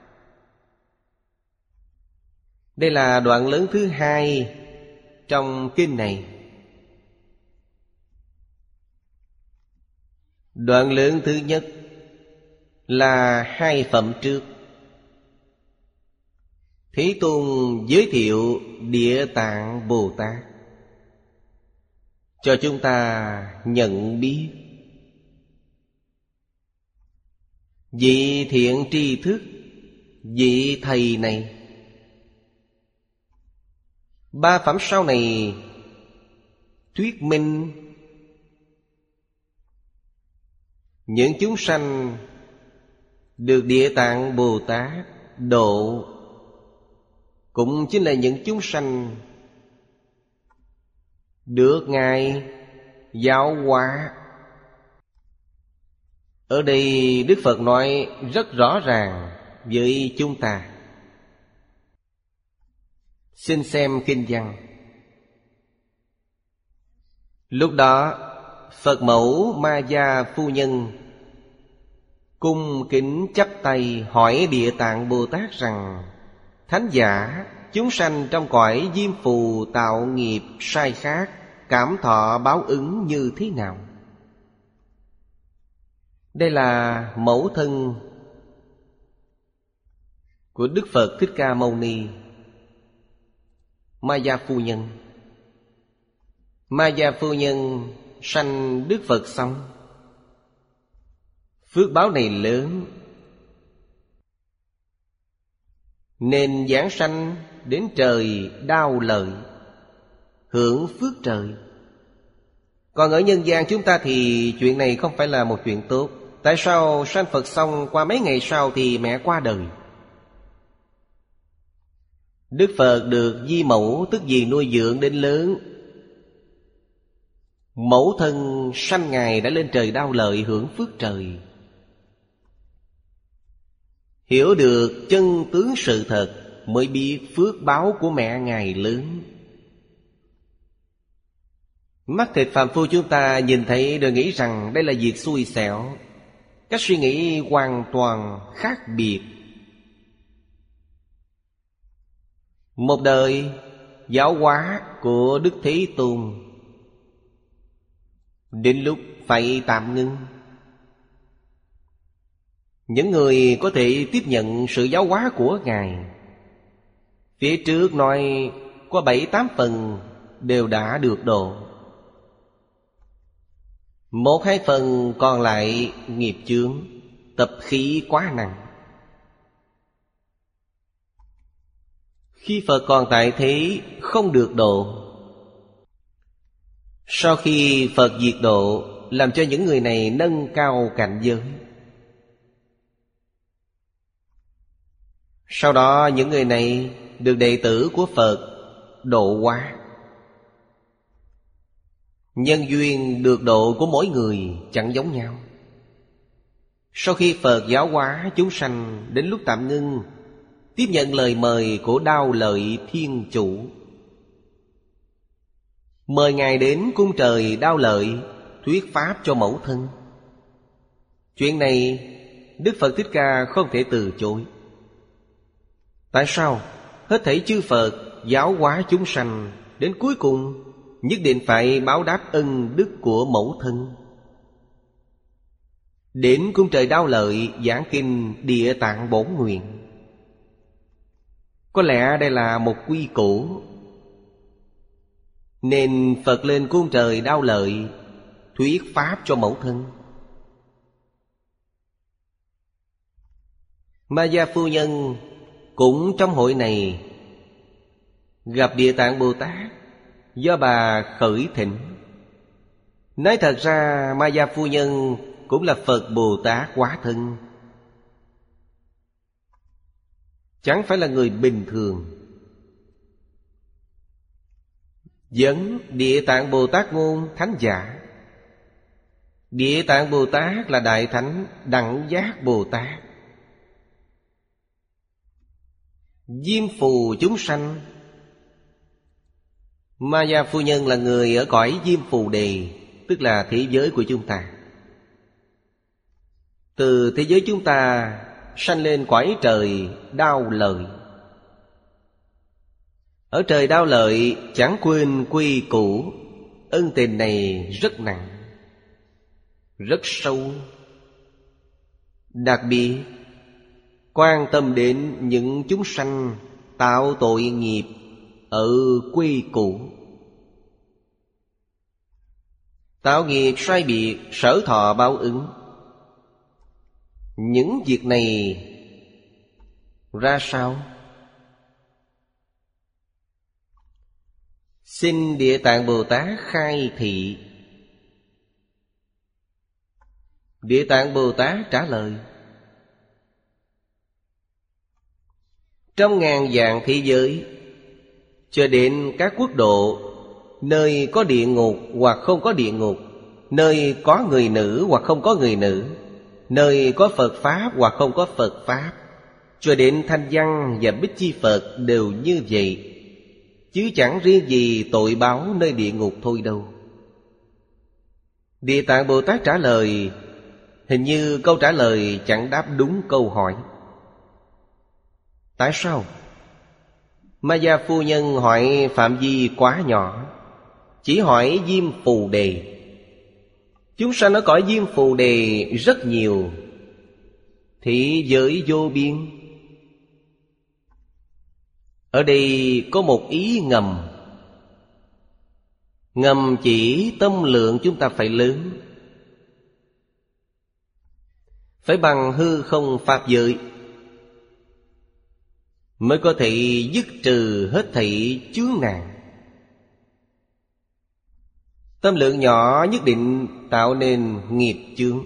Đây là đoạn lớn thứ 2 trong kinh này. Đoạn lớn thứ nhất là 2 phẩm trước. Thế Tôn giới thiệu Địa Tạng Bồ Tát cho chúng ta nhận biết. Vị thiện tri thức, vị thầy này, 3 phẩm sau này thuyết minh những chúng sanh được Địa Tạng Bồ Tát độ, cũng chính là những chúng sanh được Ngài giáo hóa. Ở đây Đức Phật nói rất rõ ràng với chúng ta. Xin xem kinh văn. Lúc đó Phật mẫu Ma Gia Phu Nhân cung kính chắp tay hỏi Địa Tạng Bồ Tát rằng: Thánh giả, chúng sanh trong cõi diêm phù tạo nghiệp sai khác, cảm thọ báo ứng như thế nào? Đây là mẫu thân của Đức Phật Thích Ca Mâu Ni, Ma Gia Phu Nhân. Ma Gia Phu Nhân sanh Đức Phật xong, phước báo này lớn nên giảng sanh đến trời Đao Lợi, hưởng phước trời. Còn ở nhân gian chúng ta thì chuyện này không phải là một chuyện tốt. Tại sao sanh Phật xong qua mấy ngày sau thì mẹ qua đời? Đức Phật được di mẫu tức gì nuôi dưỡng đến lớn. Mẫu thân sanh Ngài đã lên trời Đao Lợi hưởng phước trời. Hiểu được chân tướng sự thật mới biết phước báo của mẹ Ngài lớn. Mắt thịt phàm phu chúng ta nhìn thấy đều nghĩ rằng đây là việc xui xẻo. Cách suy nghĩ hoàn toàn khác biệt. Một đời giáo hóa của Đức Thế Tôn đến lúc phải tạm ngưng. Những người có thể tiếp nhận sự giáo hóa của Ngài, phía trước nói có 7-8 phần đều đã được độ, 1-2 phần còn lại nghiệp chướng, tập khí quá nặng. Khi Phật còn tại thế không được độ. Sau khi Phật diệt độ, làm cho những người này nâng cao cảnh giới. Sau đó những người này được đệ tử của Phật độ hóa. Nhân duyên được độ của mỗi người chẳng giống nhau. Sau khi Phật giáo hóa chúng sanh, đến lúc tạm ngưng, tiếp nhận lời mời của Đao Lợi Thiên Chủ, mời Ngài đến cung trời Đao Lợi thuyết pháp cho mẫu thân. Chuyện này Đức Phật Thích Ca không thể từ chối. Tại sao? Hết thảy chư Phật giáo hóa chúng sanh, đến cuối cùng nhất định phải báo đáp ân đức của mẫu thân. Đến cung trời Đao Lợi giảng kinh Địa Tạng Bổn Nguyện. Có lẽ đây là một quy củ, nên Phật lên cung trời Đao Lợi thuyết pháp cho mẫu thân. Ma Gia Phu Nhân cũng trong hội này gặp Địa Tạng Bồ Tát, do bà khởi thỉnh. Nói thật ra Ma Gia Phu Nhân cũng là Phật Bồ Tát hóa thân, chẳng phải là người bình thường. Dẫn Địa Tạng Bồ Tát ngôn thánh giả. Địa Tạng Bồ Tát là Đại Thánh Đẳng Giác Bồ Tát. Diêm phù chúng sanh. Ma Gia Phu Nhân là người ở cõi Diêm Phù Đề, tức là thế giới của chúng ta. Từ thế giới chúng ta sanh lên cõi trời Đao Lợi. Ở trời Đao Lợi chẳng quên quy củ. Ân tình này rất nặng, rất sâu. Đặc biệt quan tâm đến những chúng sanh tạo tội nghiệp ở quy củ. Tạo nghiệp sai biệt, sở thọ báo ứng. Những việc này ra sao? Xin Địa Tạng Bồ Tát khai thị. Địa Tạng Bồ Tát trả lời: trong ngàn vạn thế giới, cho đến các quốc độ, nơi có địa ngục hoặc không có địa ngục, nơi có người nữ hoặc không có người nữ, nơi có Phật Pháp hoặc không có Phật Pháp, cho đến Thanh Văn và Bích Chi Phật đều như vậy. Chứ chẳng riêng gì tội báo nơi địa ngục thôi đâu. Địa Tạng Bồ Tát trả lời: hình như câu trả lời chẳng đáp đúng câu hỏi. Tại sao? Maya phu nhân hỏi phạm vi quá nhỏ, chỉ hỏi Diêm Phù Đề. Chúng sanh ở cõi Diêm Phù Đề rất nhiều, thị giới vô biên. Ở đây có một ý ngầm. Ngầm chỉ tâm lượng chúng ta phải lớn, phải bằng hư không pháp giới, mới có thể dứt trừ hết thảy chướng nạn. Tâm lượng nhỏ nhất định tạo nên nghiệp chướng.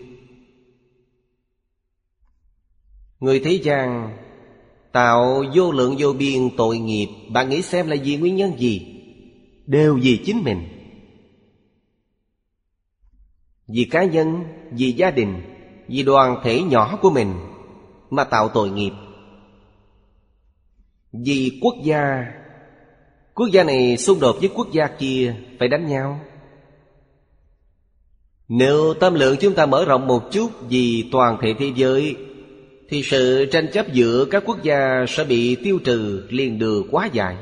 Người thế gian tạo vô lượng vô biên tội nghiệp, bạn nghĩ xem là vì nguyên nhân gì? Đều vì chính mình. Vì cá nhân, vì gia đình, vì đoàn thể nhỏ của mình mà tạo tội nghiệp. Vì quốc gia, quốc gia này xung đột với quốc gia kia, phải đánh nhau. Nếu tâm lượng chúng ta mở rộng một chút vì toàn thể thế giới, thì sự tranh chấp giữa các quốc gia sẽ bị tiêu trừ, liền được hóa giải.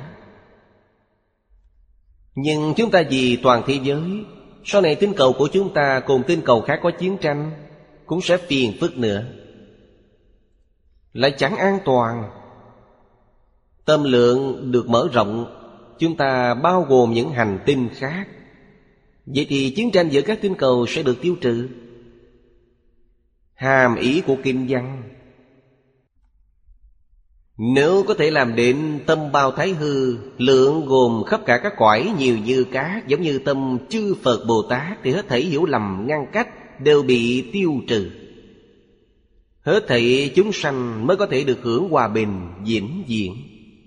Nhưng chúng ta vì toàn thế giới, sau này tinh cầu của chúng ta cùng tinh cầu khác có chiến tranh, cũng sẽ phiền phức nữa, lại chẳng an toàn. Tâm lượng được mở rộng, chúng ta bao gồm những hành tinh khác, vậy thì chiến tranh giữa các tinh cầu sẽ được tiêu trừ. Hàm ý của kinh văn: nếu có thể làm đến tâm bao thái hư, lượng gồm khắp cả các cõi nhiều như cát, giống như tâm chư Phật Bồ Tát, thì hết thảy hiểu lầm ngăn cách đều bị tiêu trừ. Hết thảy chúng sanh mới có thể được hưởng hòa bình vĩnh viễn.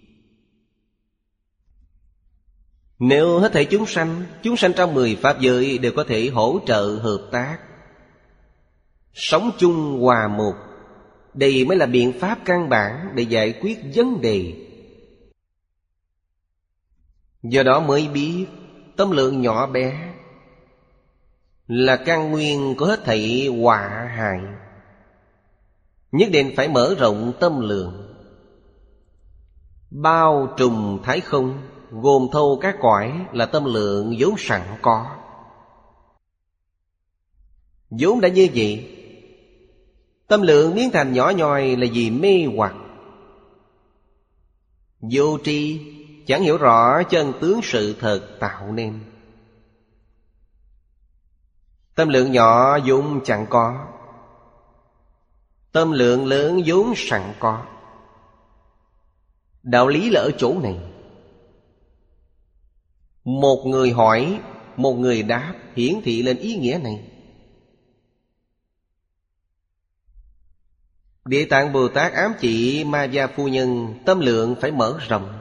Nếu hết thảy chúng sanh trong 10 pháp giới đều có thể hỗ trợ hợp tác, sống chung hòa một, đây mới là biện pháp căn bản để giải quyết vấn đề. Do đó mới biết tâm lượng nhỏ bé là căn nguyên của hết thảy họa hại. Nhất định phải mở rộng tâm lượng, bao trùm thái không, gồm thâu các cõi, là tâm lượng vốn sẵn có. Vốn đã như vậy. Tâm lượng biến thành nhỏ nhoi là vì mê hoặc, vô tri, chẳng hiểu rõ chân tướng sự thật tạo nên. Tâm lượng nhỏ vốn chẳng có, tâm lượng lớn vốn sẵn có. Đạo lý là ở chỗ này. Một người hỏi, một người đáp, hiển thị lên ý nghĩa này. Địa Tạng Bồ Tát ám chỉ Maya phu nhân tâm lượng phải mở rộng.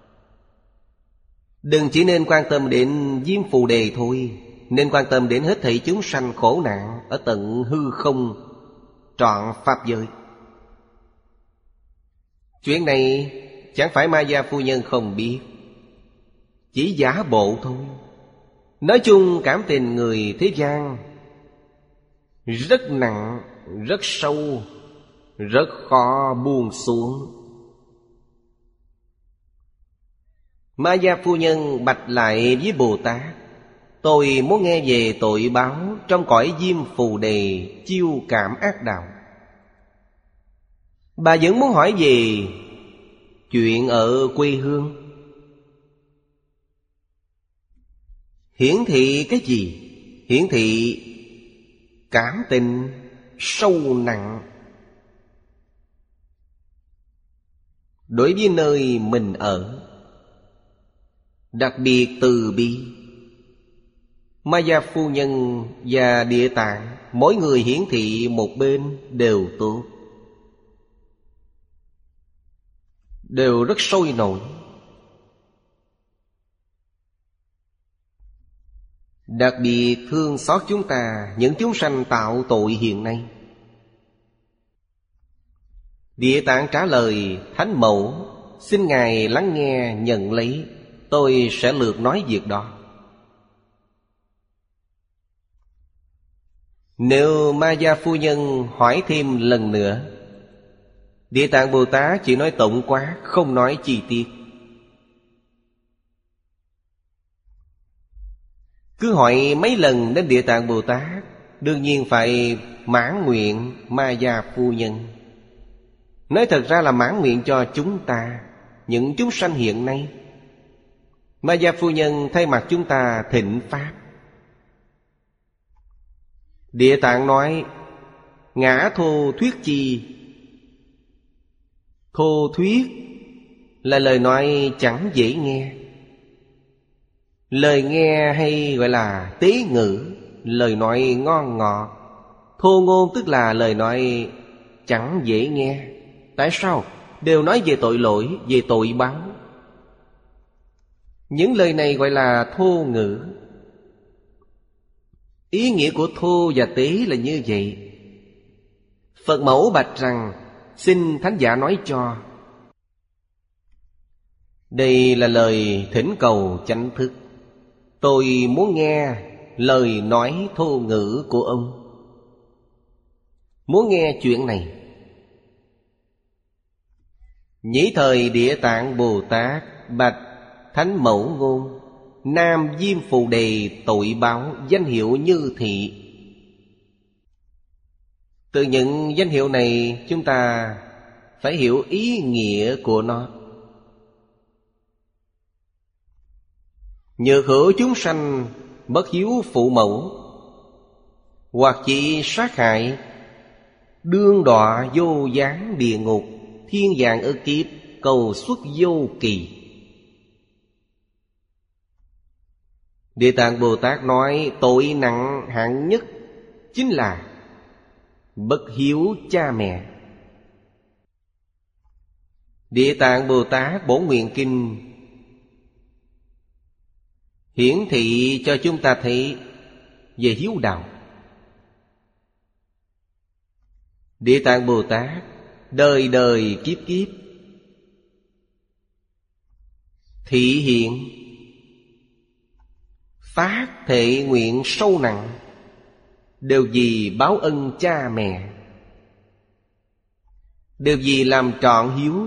Đừng chỉ nên quan tâm đến Diêm Phù Đề thôi, nên quan tâm đến hết thảy chúng sanh khổ nạn ở tận hư không trọn pháp giới. Chuyện này chẳng phải Maya phu nhân không biết, chỉ giả bộ thôi. Nói chung cảm tình người thế gian rất nặng, rất sâu, rất khó buông xuống. Ma Gia phu nhân bạch lại với Bồ Tát: tôi muốn nghe về tội báo trong cõi Diêm Phù Đề chiêu cảm ác đạo. Bà vẫn muốn hỏi về chuyện ở quê hương. Hiển thị cái gì? Hiển thị cảm tình sâu nặng đối với nơi mình ở, đặc biệt từ bi. Ma Gia phu nhân và Địa Tạng mỗi người hiển thị một bên đều tốt, đều rất sôi nổi. Đặc biệt thương xót chúng ta, những chúng sanh tạo tội hiện nay. Địa Tạng trả lời: Thánh Mẫu, xin Ngài lắng nghe nhận lấy, tôi sẽ lược nói việc đó. Nếu Ma Gia phu nhân hỏi thêm lần nữa, Địa Tạng Bồ Tát chỉ nói tổng quát, không nói chi tiết. Cứ hỏi mấy lần đến Địa Tạng Bồ Tát, đương nhiên phải mãn nguyện Ma Gia phu nhân. Nói thật ra là mãn nguyện cho chúng ta, những chúng sanh hiện nay. Ma Gia phu nhân thay mặt chúng ta thịnh pháp. Địa Tạng nói: ngã thô thuyết chi? Thô thuyết là lời nói chẳng dễ nghe. Lời nghe hay gọi là tế ngữ, lời nói ngon ngọt. Thô ngôn tức là lời nói chẳng dễ nghe. Tại sao? Đều nói về tội lỗi, về tội báo. Những lời này gọi là thô ngữ. Ý nghĩa của thô và tế là như vậy. Phật mẫu bạch rằng: xin thánh giả nói cho. Đây là lời thỉnh cầu chánh thức. Tôi muốn nghe lời nói thô ngữ của ông, muốn nghe chuyện này. Nhĩ thời Địa Tạng Bồ Tát bạch Thánh Mẫu ngôn: Nam Diêm Phù Đề tội báo danh hiệu như thị. Từ những danh hiệu này chúng ta phải hiểu ý nghĩa của nó. Nhược hữu chúng sanh bất hiếu phụ mẫu, hoặc chỉ sát hại, đương đọa vô gián địa ngục, thiên vạn ức kiếp, cầu xuất vô kỳ. Địa Tạng Bồ Tát nói tội nặng hạng nhất chính là bất hiếu cha mẹ. Địa Tạng Bồ Tát Bổn Nguyện Kinh hiển thị cho chúng ta thấy về hiếu đạo. Địa Tạng Bồ Tát đời đời kiếp kiếp thị hiện phát thệ nguyện sâu nặng, đều vì báo ân cha mẹ, đều vì làm trọn hiếu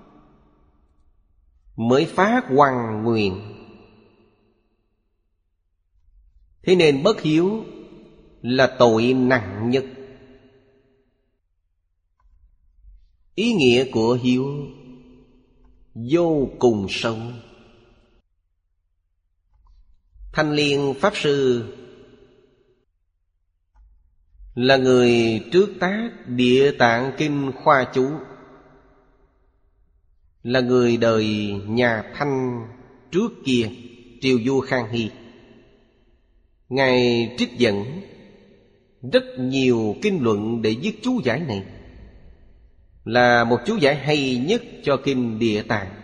mới phát hoằng nguyện. Thế nên bất hiếu là tội nặng nhất. Ý nghĩa của hiếu vô cùng sâu. Thanh Liên Pháp Sư là người trước tác Địa Tạng Kinh khoa chú, là người đời nhà Thanh trước kia, triều vua Khang Hy. Ngài trích dẫn rất nhiều kinh luận để viết chú giải này, là một chú giải hay nhất cho Kinh Địa Tạng.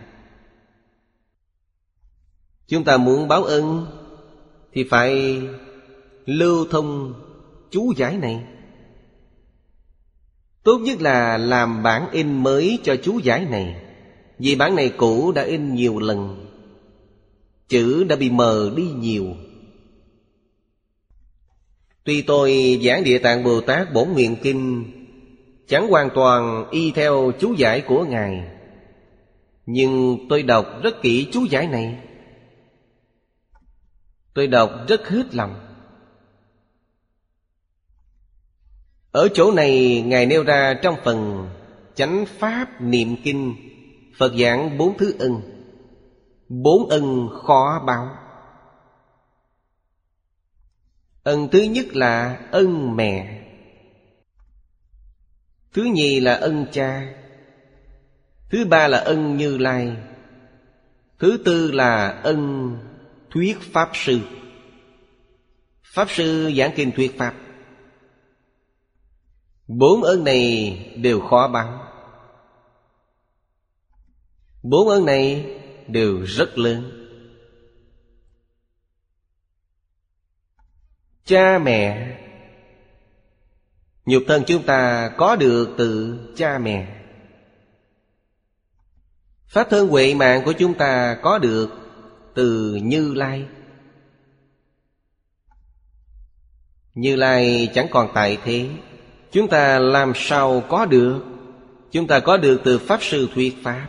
Chúng ta muốn báo ân thì phải lưu thông chú giải này. Tốt nhất là làm bản in mới cho chú giải này, vì bản này cũ đã in nhiều lần, chữ đã bị mờ đi nhiều. Tuy tôi giảng Địa Tạng Bồ Tát Bổn Nguyện Kinh chẳng hoàn toàn y theo chú giải của Ngài, nhưng tôi đọc rất kỹ chú giải này. Tôi đọc rất hết lòng. Ở chỗ này Ngài nêu ra trong phần Chánh Pháp Niệm Kinh, Phật giảng 4 thứ ân. 4 ân khó báo. Ân thứ nhất là ân mẹ, thứ nhì là ân cha, thứ ba là ân Như Lai, thứ tư là ân thuyết Pháp Sư. Pháp Sư giảng kinh thuyết Pháp. 4 ân này đều khó báo. 4 ân này đều rất lớn. Cha mẹ, nhục thân chúng ta có được từ cha mẹ. Pháp thân huệ mạng của chúng ta có được từ Như Lai. Như Lai chẳng còn tại thế, chúng ta làm sao có được? Chúng ta có được từ Pháp Sư thuyết Pháp.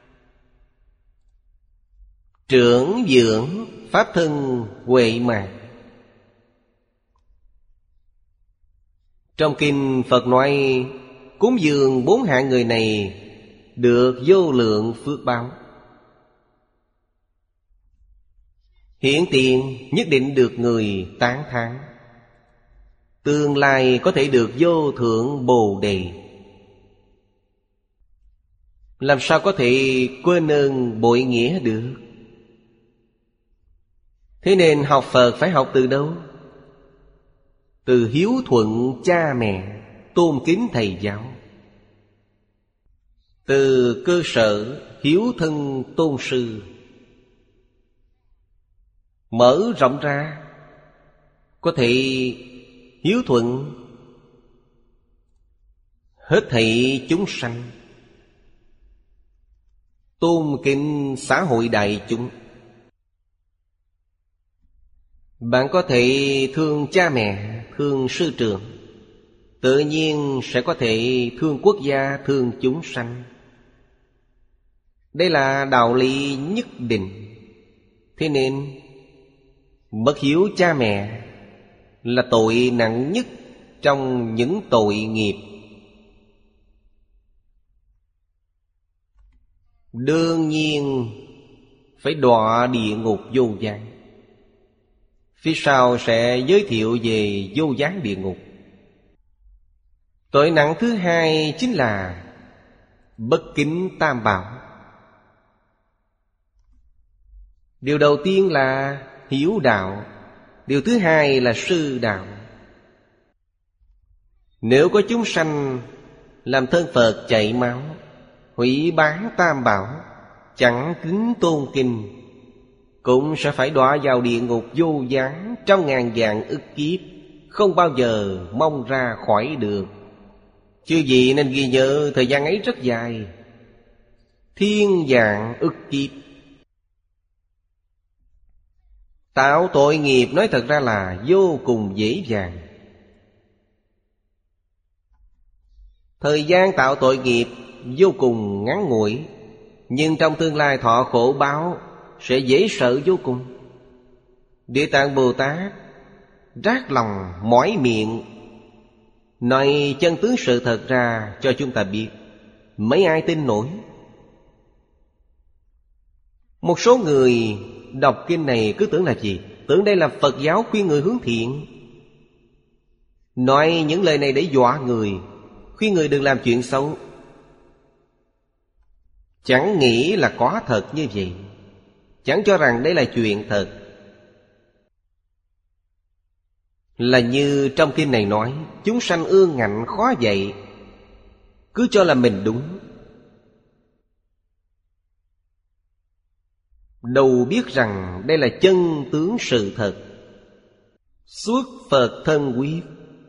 Trưởng dưỡng Pháp thân huệ mạng. Trong kinh Phật nói cúng dường 4 hạng người này được vô lượng phước báo. Hiện tiền nhất định được người tán thán. Tương lai có thể được vô thượng Bồ Đề. Làm sao có thể quên ơn bội nghĩa được? Thế nên học Phật phải học từ đâu? Từ hiếu thuận cha mẹ, tôn kính thầy giáo. Từ cơ sở hiếu thân tôn sư, mở rộng ra, có thể hiếu thuận hết thảy chúng sanh, tôn kính xã hội đại chúng. Bạn có thể thương cha mẹ, thương sư trưởng, tự nhiên sẽ có thể thương quốc gia, thương chúng sanh. Đây là đạo lý nhất định. Thế nên bất hiếu cha mẹ là tội nặng nhất trong những tội nghiệp. Đương nhiên phải đọa địa ngục vô gián. Phía sau sẽ giới thiệu về vô gián địa ngục. Tội nặng thứ hai chính là bất kính tam bảo. Điều đầu tiên là hiếu đạo, điều thứ hai là sư đạo. Nếu có chúng sanh làm thân Phật chảy máu, hủy bán tam bảo, chẳng kính tôn kinh, cũng sẽ phải đọa vào địa ngục vô gián trong ngàn vạn ức kiếp, không bao giờ mong ra khỏi được. Chư vị nên ghi nhớ thời gian ấy rất dài, thiên vạn ức kiếp. Tạo tội nghiệp nói thật ra là vô cùng dễ dàng. Thời gian tạo tội nghiệp vô cùng ngắn ngủi, nhưng trong tương lai thọ khổ báo sẽ dễ sợ vô cùng. Địa Tạng Bồ Tát rát lòng mỏi miệng nói chân tướng sự thật ra cho chúng ta biết. Mấy ai tin nổi? Một số người đọc kinh này cứ tưởng là gì? Tưởng đây là Phật giáo khuyên người hướng thiện, nói những lời này để dọa người, khuyên người đừng làm chuyện xấu. Chẳng nghĩ là có thật như vậy, chẳng cho rằng đây là chuyện thật. Là như trong kinh này nói, chúng sanh ương ngạnh khó dạy, cứ cho là mình đúng. Đâu biết rằng đây là chân tướng sự thật. Xuất Phật thân quyết.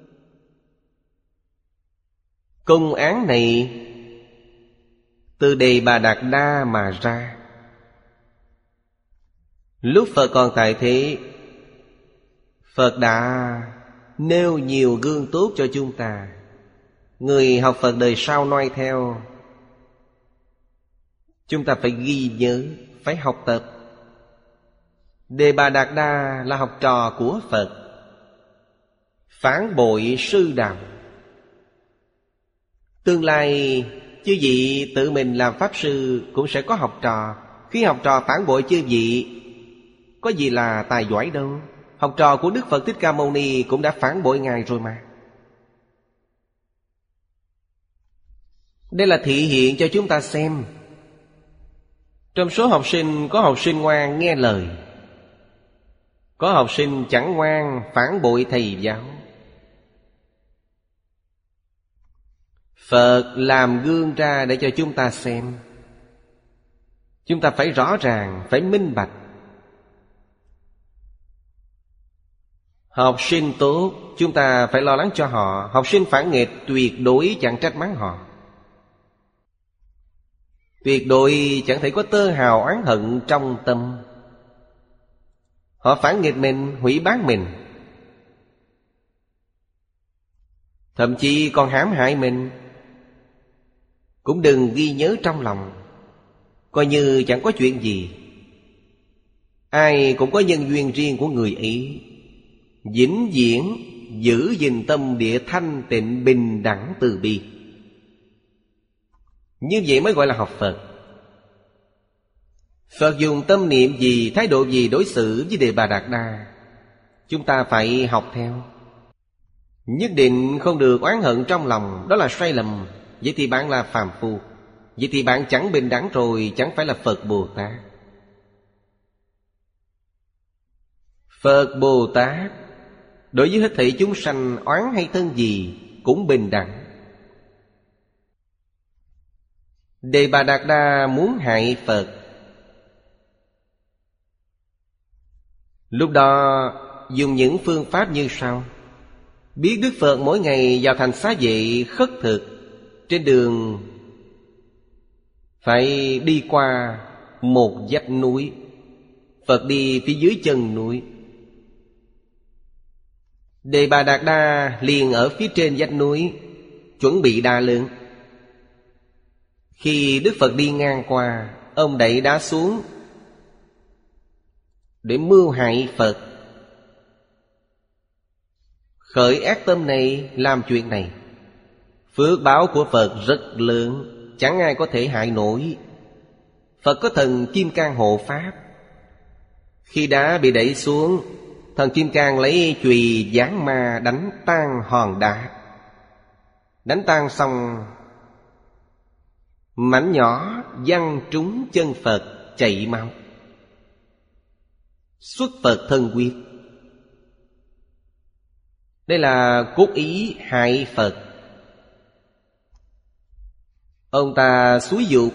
Công án này từ Đề Bà Đạt Đa mà ra. Lúc Phật còn tại thế, Phật đã nêu nhiều gương tốt cho chúng ta. Người học Phật đời sau noi theo, chúng ta phải ghi nhớ, phải học tập. Đề Bà Đạt Đa là học trò của Phật, phản bội sư đạo. Tương lai chư vị tự mình làm Pháp Sư cũng sẽ có học trò. Khi học trò phản bội chư vị, có gì là tài giỏi đâu. Học trò của Đức Phật Thích Ca Mâu Ni cũng đã phản bội Ngài rồi mà. Đây là thị hiện cho chúng ta xem. Trong số học sinh có học sinh ngoan nghe lời, có học sinh chẳng ngoan phản bội thầy giáo. Phật làm gương ra để cho chúng ta xem. Chúng ta phải rõ ràng, phải minh bạch. Học sinh tốt, chúng ta phải lo lắng cho họ. Học sinh phản nghịch tuyệt đối chẳng trách mắng họ. Tuyệt đối chẳng thể có tơ hào oán hận trong tâm. Họ phản nghịch mình, hủy báng mình, thậm chí còn hãm hại mình, cũng đừng ghi nhớ trong lòng, coi như chẳng có chuyện gì. Ai cũng có nhân duyên riêng của người ấy. Vĩnh viễn giữ gìn tâm địa thanh tịnh, bình đẳng từ bi. Như vậy mới gọi là học Phật. Phật dùng tâm niệm gì, thái độ gì đối xử với Đề Bà Đạt Đa, chúng ta phải học theo. Nhất định không được oán hận trong lòng, đó là sai lầm. Vậy thì bạn là phàm phu. Vậy thì bạn chẳng bình đẳng rồi, chẳng phải là Phật Bồ Tát. Phật Bồ Tát đối với hết thảy chúng sanh, oán hay thân gì cũng bình đẳng. Đề Bà Đạt Đa muốn hại Phật. Lúc đó dùng những phương pháp như sau. Biết Đức Phật mỗi ngày vào thành Xá Vệ khất thực, trên đường phải đi qua một vách núi, Phật đi phía dưới chân núi. Đề Bà Đạt Đa liền ở phía trên vách núi, chuẩn bị đá lớn. Khi Đức Phật đi ngang qua, ông đẩy đá xuống để mưu hại Phật. Khởi ác tâm này, làm chuyện này, phước báo của Phật rất lớn, chẳng ai có thể hại nổi. Phật có thần Kim Cang hộ pháp. Khi đá bị đẩy xuống, thần Kim Cang lấy chùy giáng ma đánh tan hòn đá. Đánh tan xong, mảnh nhỏ văng trúng chân Phật, chảy máu, xuất Phật thân huyết. Đây là cố ý hại Phật. Ông ta xúi giục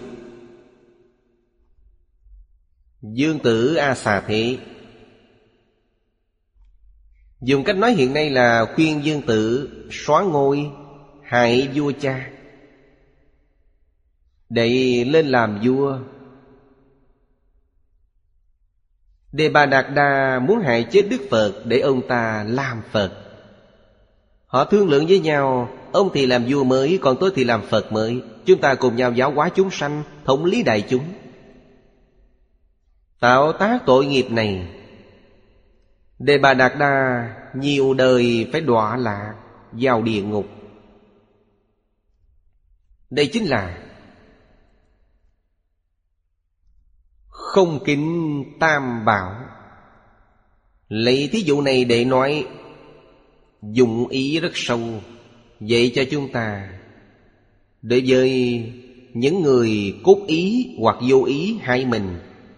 Dương Tử A Xà Thế. Dùng cách nói hiện nay là khuyên Dương Tử xóa ngôi, hại vua cha, để lên làm vua. Đề Bà Đạt Đa muốn hại chết Đức Phật để ông ta làm Phật. Họ thương lượng với nhau, ông thì làm vua mới, còn tôi thì làm Phật mới. Chúng ta cùng nhau giáo hóa chúng sanh, thống lý đại chúng. Tạo tác tội nghiệp này, Đề Bà Đạt Đa nhiều đời phải đọa lạc vào địa ngục. Đây chính là không kính Tam Bảo. Lấy thí dụ này để nói, dụng ý rất sâu, vậy cho chúng ta. Đối với những người cốt ý hoặc vô ý hại mình,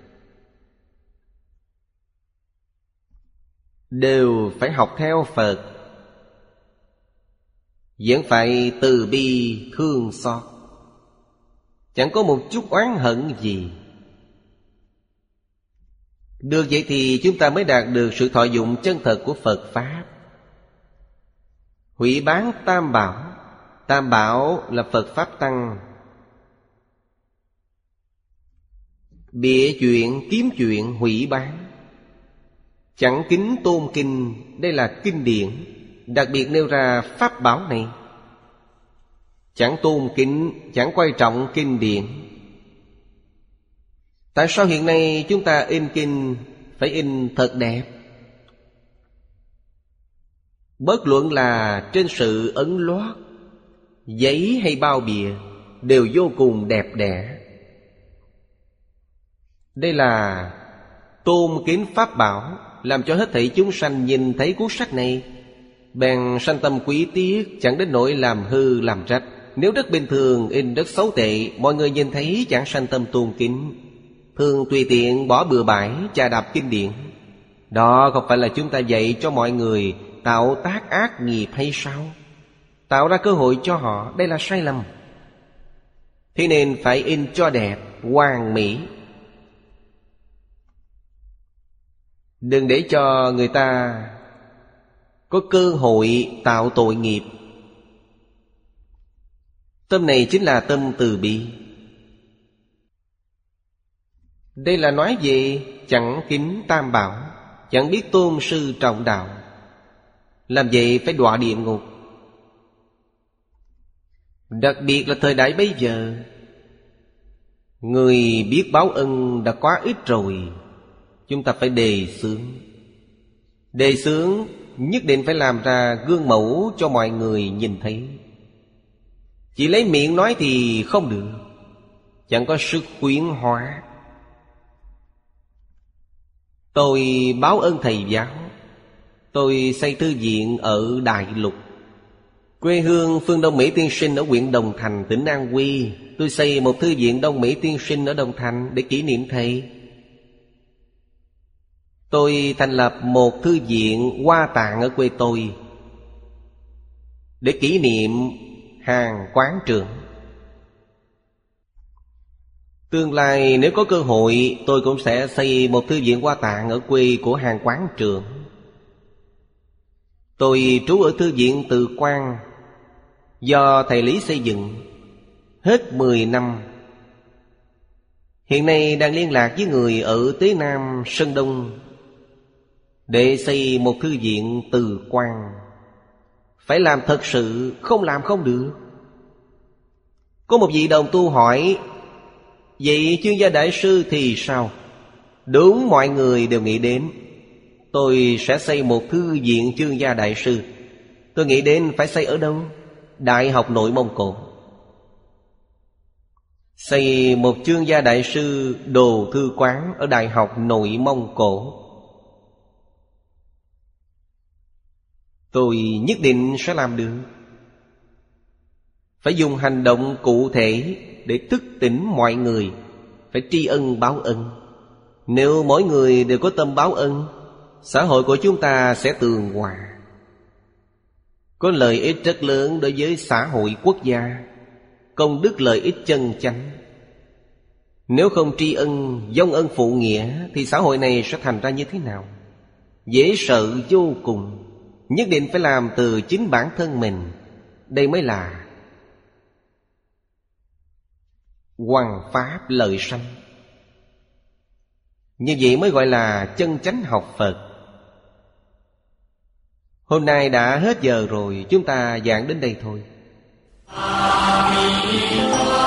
đều phải học theo Phật, vẫn phải từ bi thương xót, chẳng có một chút oán hận gì. Được vậy thì chúng ta mới đạt được sự thọ dụng chân thật của Phật Pháp. Hủy bán Tam Bảo. Tam Bảo là Phật Pháp Tăng. Bịa chuyện, kiếm chuyện, hủy bán, chẳng kính tôn kinh. Đây là kinh điển. đặc biệt nêu ra pháp bảo này. Chẳng tôn kính, chẳng quan trọng kinh điển. Tại sao hiện nay chúng ta in kinh phải in thật đẹp? Bất luận là trên sự ấn loát, giấy hay bao bìa, đều vô cùng đẹp đẽ. Đây là tôn kính pháp bảo, làm cho hết thảy chúng sanh nhìn thấy cuốn sách này bèn sanh tâm quý tiếc, chẳng đến nỗi làm hư làm rách. Nếu rất bình thường, in rất xấu tệ, mọi người nhìn thấy chẳng sanh tâm tôn kính, thường tùy tiện bỏ bừa bãi, chà đạp kinh điển. Đó không phải là chúng ta dạy cho mọi người tạo tác ác nghiệp hay sao? Tạo ra cơ hội cho họ, đây là sai lầm. Thế nên phải in cho đẹp, hoàn mỹ. Đừng để cho người ta có cơ hội tạo tội nghiệp. Tâm này chính là tâm từ bi. Đây là nói về chẳng kính tam bảo, chẳng biết tôn sư trọng đạo, làm vậy phải đọa địa ngục. Đặc biệt là thời đại bây giờ, người biết báo ân đã quá ít rồi. Chúng ta phải đề xướng. Đề xướng nhất định phải làm ra gương mẫu cho mọi người nhìn thấy. Chỉ lấy miệng nói thì không được, chẳng có sức khuyến hóa. Tôi báo ơn thầy giáo. Tôi xây thư viện ở Đại Lục. Quê hương Phương Đông Mỹ Tiên Sinh ở huyện Đồng Thành, tỉnh An Huy. Tôi xây một thư viện Đông Mỹ Tiên Sinh ở Đồng Thành để kỷ niệm thầy. Tôi thành lập một thư viện Hoa Tạng ở quê tôi để kỷ niệm Hàng Quán Trưởng. Tương lai nếu có cơ hội, tôi cũng sẽ xây một thư viện Hoa Tạng ở quê của Hàng Quán Trưởng. Tôi trú ở thư viện Từ Quan, do thầy Lý xây dựng, hết 10 năm. Hiện nay đang liên lạc với người ở Tế Nam, Sơn Đông để xây một thư viện Từ Quan. Phải làm thật sự, không làm không được. Có một vị đồng tu hỏi: vậy chuyên gia đại sư thì sao? Đúng, mọi người đều nghĩ đến tôi sẽ xây một thư viện chuyên gia đại sư. Tôi nghĩ đến phải xây ở đâu? Đại học Nội Mông Cổ. Xây một chuyên gia đại sư đồ thư quán ở Đại học Nội Mông Cổ. Tôi nhất định sẽ làm được. Phải dùng hành động cụ thể để thức tỉnh mọi người, phải tri ân báo ân. Nếu mỗi người đều có tâm báo ân, xã hội của chúng ta sẽ tường hòa, có lợi ích rất lớn đối với xã hội quốc gia, công đức lợi ích chân chánh. Nếu không tri ân, vong ân phụ nghĩa, thì xã hội này sẽ thành ra như thế nào? Dễ sợ vô cùng. Nhất định phải làm từ chính bản thân mình. Đây mới là hoằng pháp lợi sanh. Như vậy mới gọi là chân chánh học Phật. Hôm nay đã hết giờ rồi, chúng ta giảng đến đây thôi.